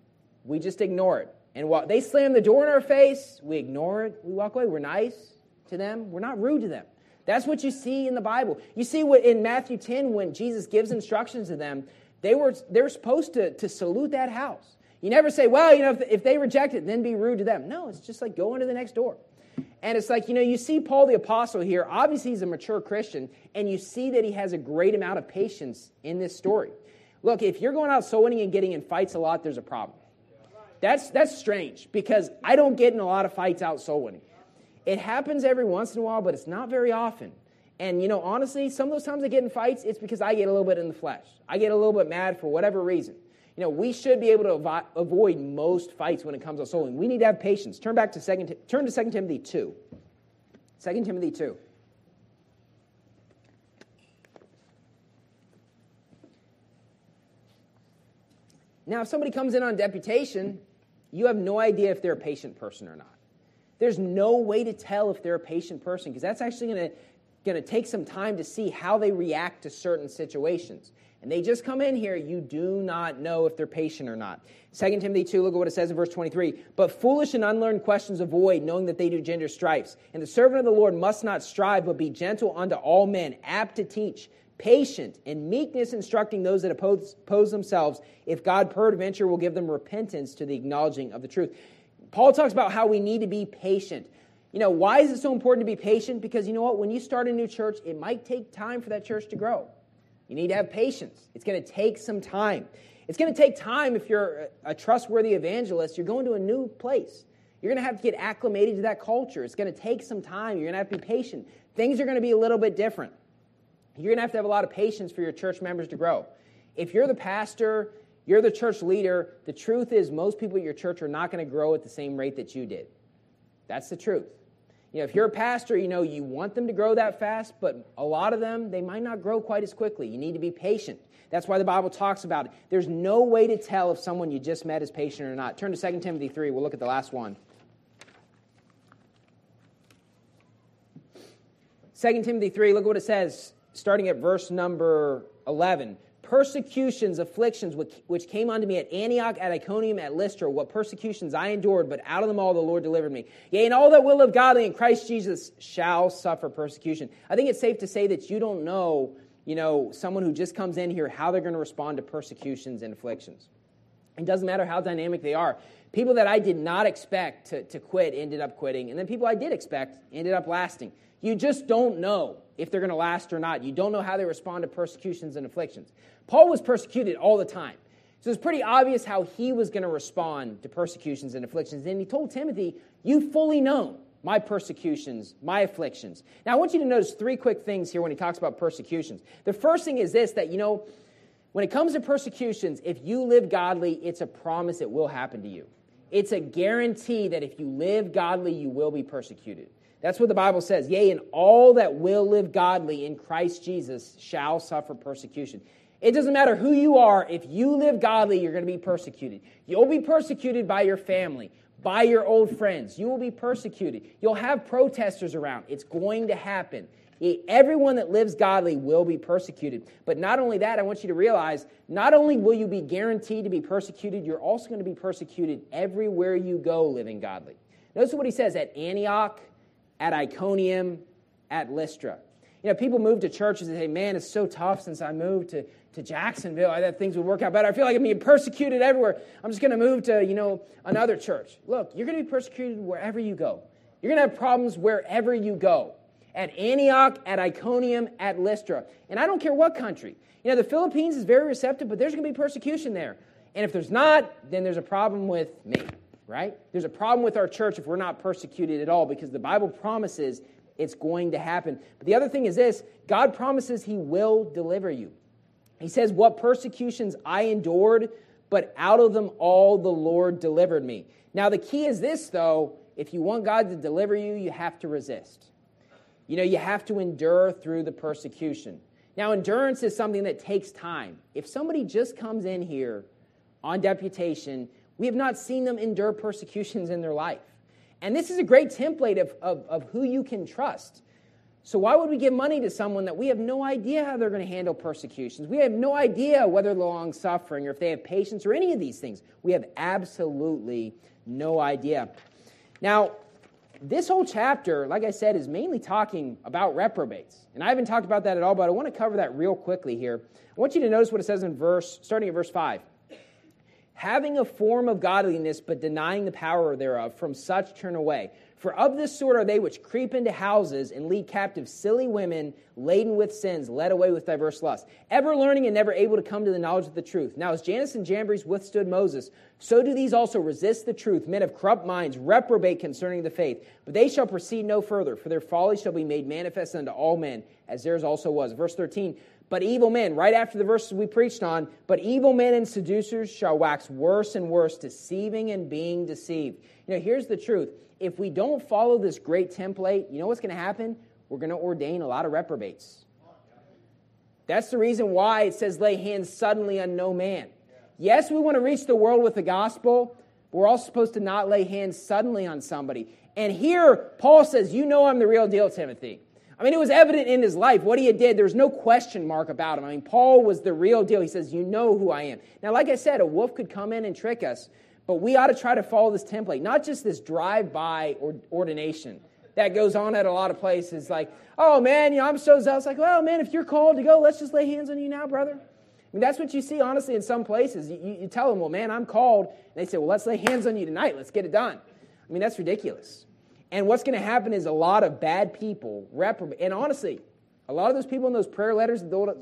We just ignore it. And while they slam the door in our face, we ignore it. We walk away. We're nice to them. We're not rude to them. That's what you see in the Bible. You see what in Matthew 10 when Jesus gives instructions to them, they're supposed to salute that house. You never say, well, if they reject it, then be rude to them. No, it's just like go into the next door. And it's like, you see Paul the Apostle here. Obviously, he's a mature Christian, and you see that he has a great amount of patience in this story. Look, if you're going out soul winning and getting in fights a lot, there's a problem. That's strange, because I don't get in a lot of fights out soul winning. It happens every once in a while, but it's not very often. And, honestly, some of those times I get in fights, it's because I get a little bit in the flesh. I get a little bit mad for whatever reason. We should be able to avoid most fights when it comes to soul winning. We need to have patience. Turn to 2 Timothy 2. 2 Timothy 2. Now, if somebody comes in on deputation, you have no idea if they're a patient person or not. There's no way to tell if they're a patient person, because that's actually going to take some time to see how they react to certain situations. And they just come in here, you do not know if they're patient or not. 2 Timothy 2, look at what it says in verse 23. But foolish and unlearned questions avoid, knowing that they do gender strifes. And the servant of the Lord must not strive, but be gentle unto all men, apt to teach, patient, and meekness instructing those that oppose themselves, if God peradventure will give them repentance to the acknowledging of the truth. Paul talks about how we need to be patient. Why is it so important to be patient? Because you know what? When you start a new church, it might take time for that church to grow. You need to have patience. It's going to take some time. It's going to take time if you're a trustworthy evangelist. You're going to a new place. You're going to have to get acclimated to that culture. It's going to take some time. You're going to have to be patient. Things are going to be a little bit different. You're going to have a lot of patience for your church members to grow. If you're the pastor, you're the church leader, the truth is most people at your church are not going to grow at the same rate that you did. That's the truth. If you're a pastor, you want them to grow that fast, but a lot of them, they might not grow quite as quickly. You need to be patient. That's why the Bible talks about it. There's no way to tell if someone you just met is patient or not. Turn to 2 Timothy 3. We'll look at the last one. 2 Timothy 3, look at what it says, starting at verse number 11. Persecutions, afflictions, which came unto me at Antioch, at Iconium, at Lystra, what persecutions I endured, but out of them all the Lord delivered me. Yea, and all that will live godly in Christ Jesus shall suffer persecution. I think it's safe to say that you don't know, someone who just comes in here, how they're going to respond to persecutions and afflictions. It doesn't matter how dynamic they are. People that I did not expect to quit ended up quitting, and then people I did expect ended up lasting. You just don't know if they're going to last or not. You don't know how they respond to persecutions and afflictions. Paul was persecuted all the time. So it's pretty obvious how he was going to respond to persecutions and afflictions. And he told Timothy, you've fully known my persecutions, my afflictions. Now, I want you to notice 3 quick things here when he talks about persecutions. The first thing is this, that, when it comes to persecutions, if you live godly, it's a promise it will happen to you. It's a guarantee that if you live godly, you will be persecuted. That's what the Bible says. Yea, and all that will live godly in Christ Jesus shall suffer persecution. It doesn't matter who you are. If you live godly, you're going to be persecuted. You'll be persecuted by your family, by your old friends. You will be persecuted. You'll have protesters around. It's going to happen. Everyone that lives godly will be persecuted. But not only that, I want you to realize, not only will you be guaranteed to be persecuted, you're also going to be persecuted everywhere you go living godly. Notice what he says at Antioch, at Iconium, at Lystra. People move to churches and say, man, it's so tough since I moved to Jacksonville. I thought things would work out better. I feel like I'm being persecuted everywhere. I'm just going to move to, another church. Look, you're going to be persecuted wherever you go. You're going to have problems wherever you go. At Antioch, at Iconium, at Lystra. And I don't care what country. The Philippines is very receptive, but there's going to be persecution there. And if there's not, then there's a problem with me, right? There's a problem with our church if we're not persecuted at all, because the Bible promises it's going to happen. But the other thing is this, God promises he will deliver you. He says, what persecutions I endured, but out of them all the Lord delivered me. Now the key is this, though, if you want God to deliver you, you have to resist. You have to endure through the persecution. Now, endurance is something that takes time. If somebody just comes in here on deputation, we have not seen them endure persecutions in their life. And this is a great template of who you can trust. So why would we give money to someone that we have no idea how they're going to handle persecutions? We have no idea whether they're long-suffering or if they have patience or any of these things. We have absolutely no idea. Now, this whole chapter, like I said, is mainly talking about reprobates. And I haven't talked about that at all, but I want to cover that real quickly here. I want you to notice what it says starting at verse 5. Having a form of godliness, but denying the power thereof, from such turn away. For of this sort are they which creep into houses and lead captive silly women laden with sins, led away with diverse lusts, ever learning and never able to come to the knowledge of the truth. Now as Jannes and Jambres withstood Moses, so do these also resist the truth. Men of corrupt minds reprobate concerning the faith. But they shall proceed no further, for their folly shall be made manifest unto all men, as theirs also was. Verse 13, but evil men, right after the verses we preached on, but evil men and seducers shall wax worse and worse, deceiving and being deceived. Here's the truth. If we don't follow this great template, you know what's going to happen? We're going to ordain a lot of reprobates. That's the reason why it says lay hands suddenly on no man. Yes, we want to reach the world with the gospel, but we're also supposed to not lay hands suddenly on somebody. And here, Paul says, I'm the real deal, Timothy. It was evident in his life what he did. There's no question mark about him. Paul was the real deal. He says, you know who I am. Now, like I said, a wolf could come in and trick us, but we ought to try to follow this template, not just this drive-by ordination that goes on at a lot of places. Like, oh, man, I'm so zealous. Like, well, man, if you're called to go, let's just lay hands on you now, brother. That's what you see, honestly, in some places. You tell them, well, man, I'm called. And they say, well, let's lay hands on you tonight. Let's get it done. That's ridiculous. And what's going to happen is a lot of bad people reprobate. And honestly, a lot of those people in those prayer letters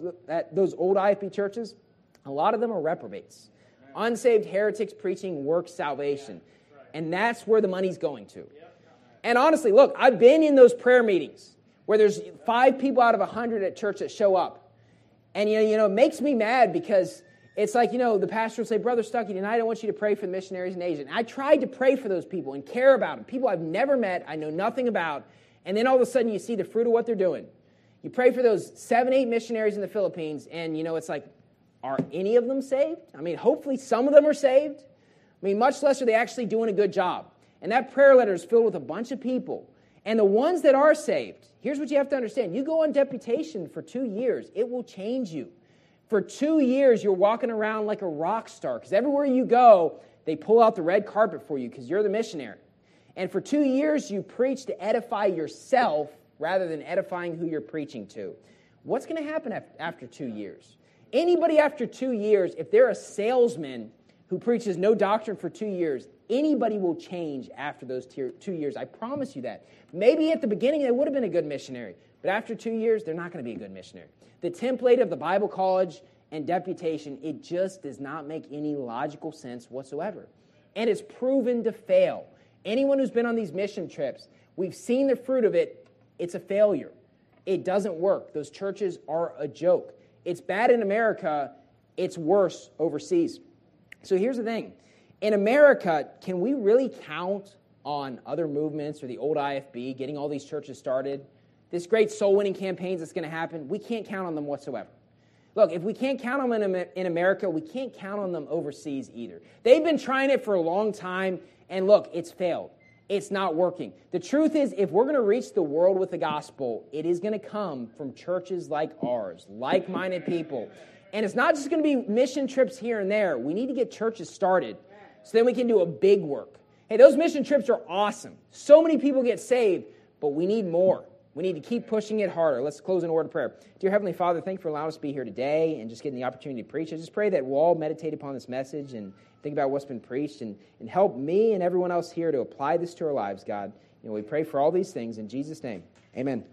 at those old IFB churches, a lot of them are reprobates. Unsaved heretics preaching works salvation. And that's where the money's going to. And honestly, look, I've been in those prayer meetings where there's 5 people out of 100 at church that show up. And, it makes me mad because it's like, the pastor will say, Brother Stuckey, tonight I want you to pray for the missionaries in Asia. And I tried to pray for those people and care about them. People I've never met, I know nothing about. And then all of a sudden you see the fruit of what they're doing. You pray for those 7, 8 missionaries in the Philippines, and, it's like, are any of them saved? Hopefully some of them are saved. Much less are they actually doing a good job. And that prayer letter is filled with a bunch of people. And the ones that are saved, here's what you have to understand. You go on deputation for 2 years, it will change you. For 2 years, you're walking around like a rock star, because everywhere you go, they pull out the red carpet for you because you're the missionary. And for 2 years, you preach to edify yourself rather than edifying who you're preaching to. What's going to happen after 2 years? Anybody after 2 years, if they're a salesman who preaches no doctrine for 2 years, anybody will change after those 2 years. I promise you that. Maybe at the beginning they would have been a good missionary, but after 2 years, they're not going to be a good missionary. The template of the Bible college and deputation, it just does not make any logical sense whatsoever. And it's proven to fail. Anyone who's been on these mission trips, we've seen the fruit of it. It's a failure. It doesn't work. Those churches are a joke. It's bad in America. It's worse overseas. So here's the thing. In America, can we really count on other movements or the old IFB getting all these churches started? This great soul-winning campaigns that's going to happen, we can't count on them whatsoever. Look, if we can't count on them in America, we can't count on them overseas either. They've been trying it for a long time, and look, it's failed. It's not working. The truth is, if we're going to reach the world with the gospel, it is going to come from churches like ours, like-minded people. And it's not just going to be mission trips here and there. We need to get churches started so then we can do a big work. Hey, those mission trips are awesome. So many people get saved, but we need more. We need to keep pushing it harder. Let's close in a word of prayer. Dear Heavenly Father, thank you for allowing us to be here today and just getting the opportunity to preach. I just pray that we'll all meditate upon this message and think about what's been preached and help me and everyone else here to apply this to our lives, God. We pray for all these things in Jesus' name. Amen.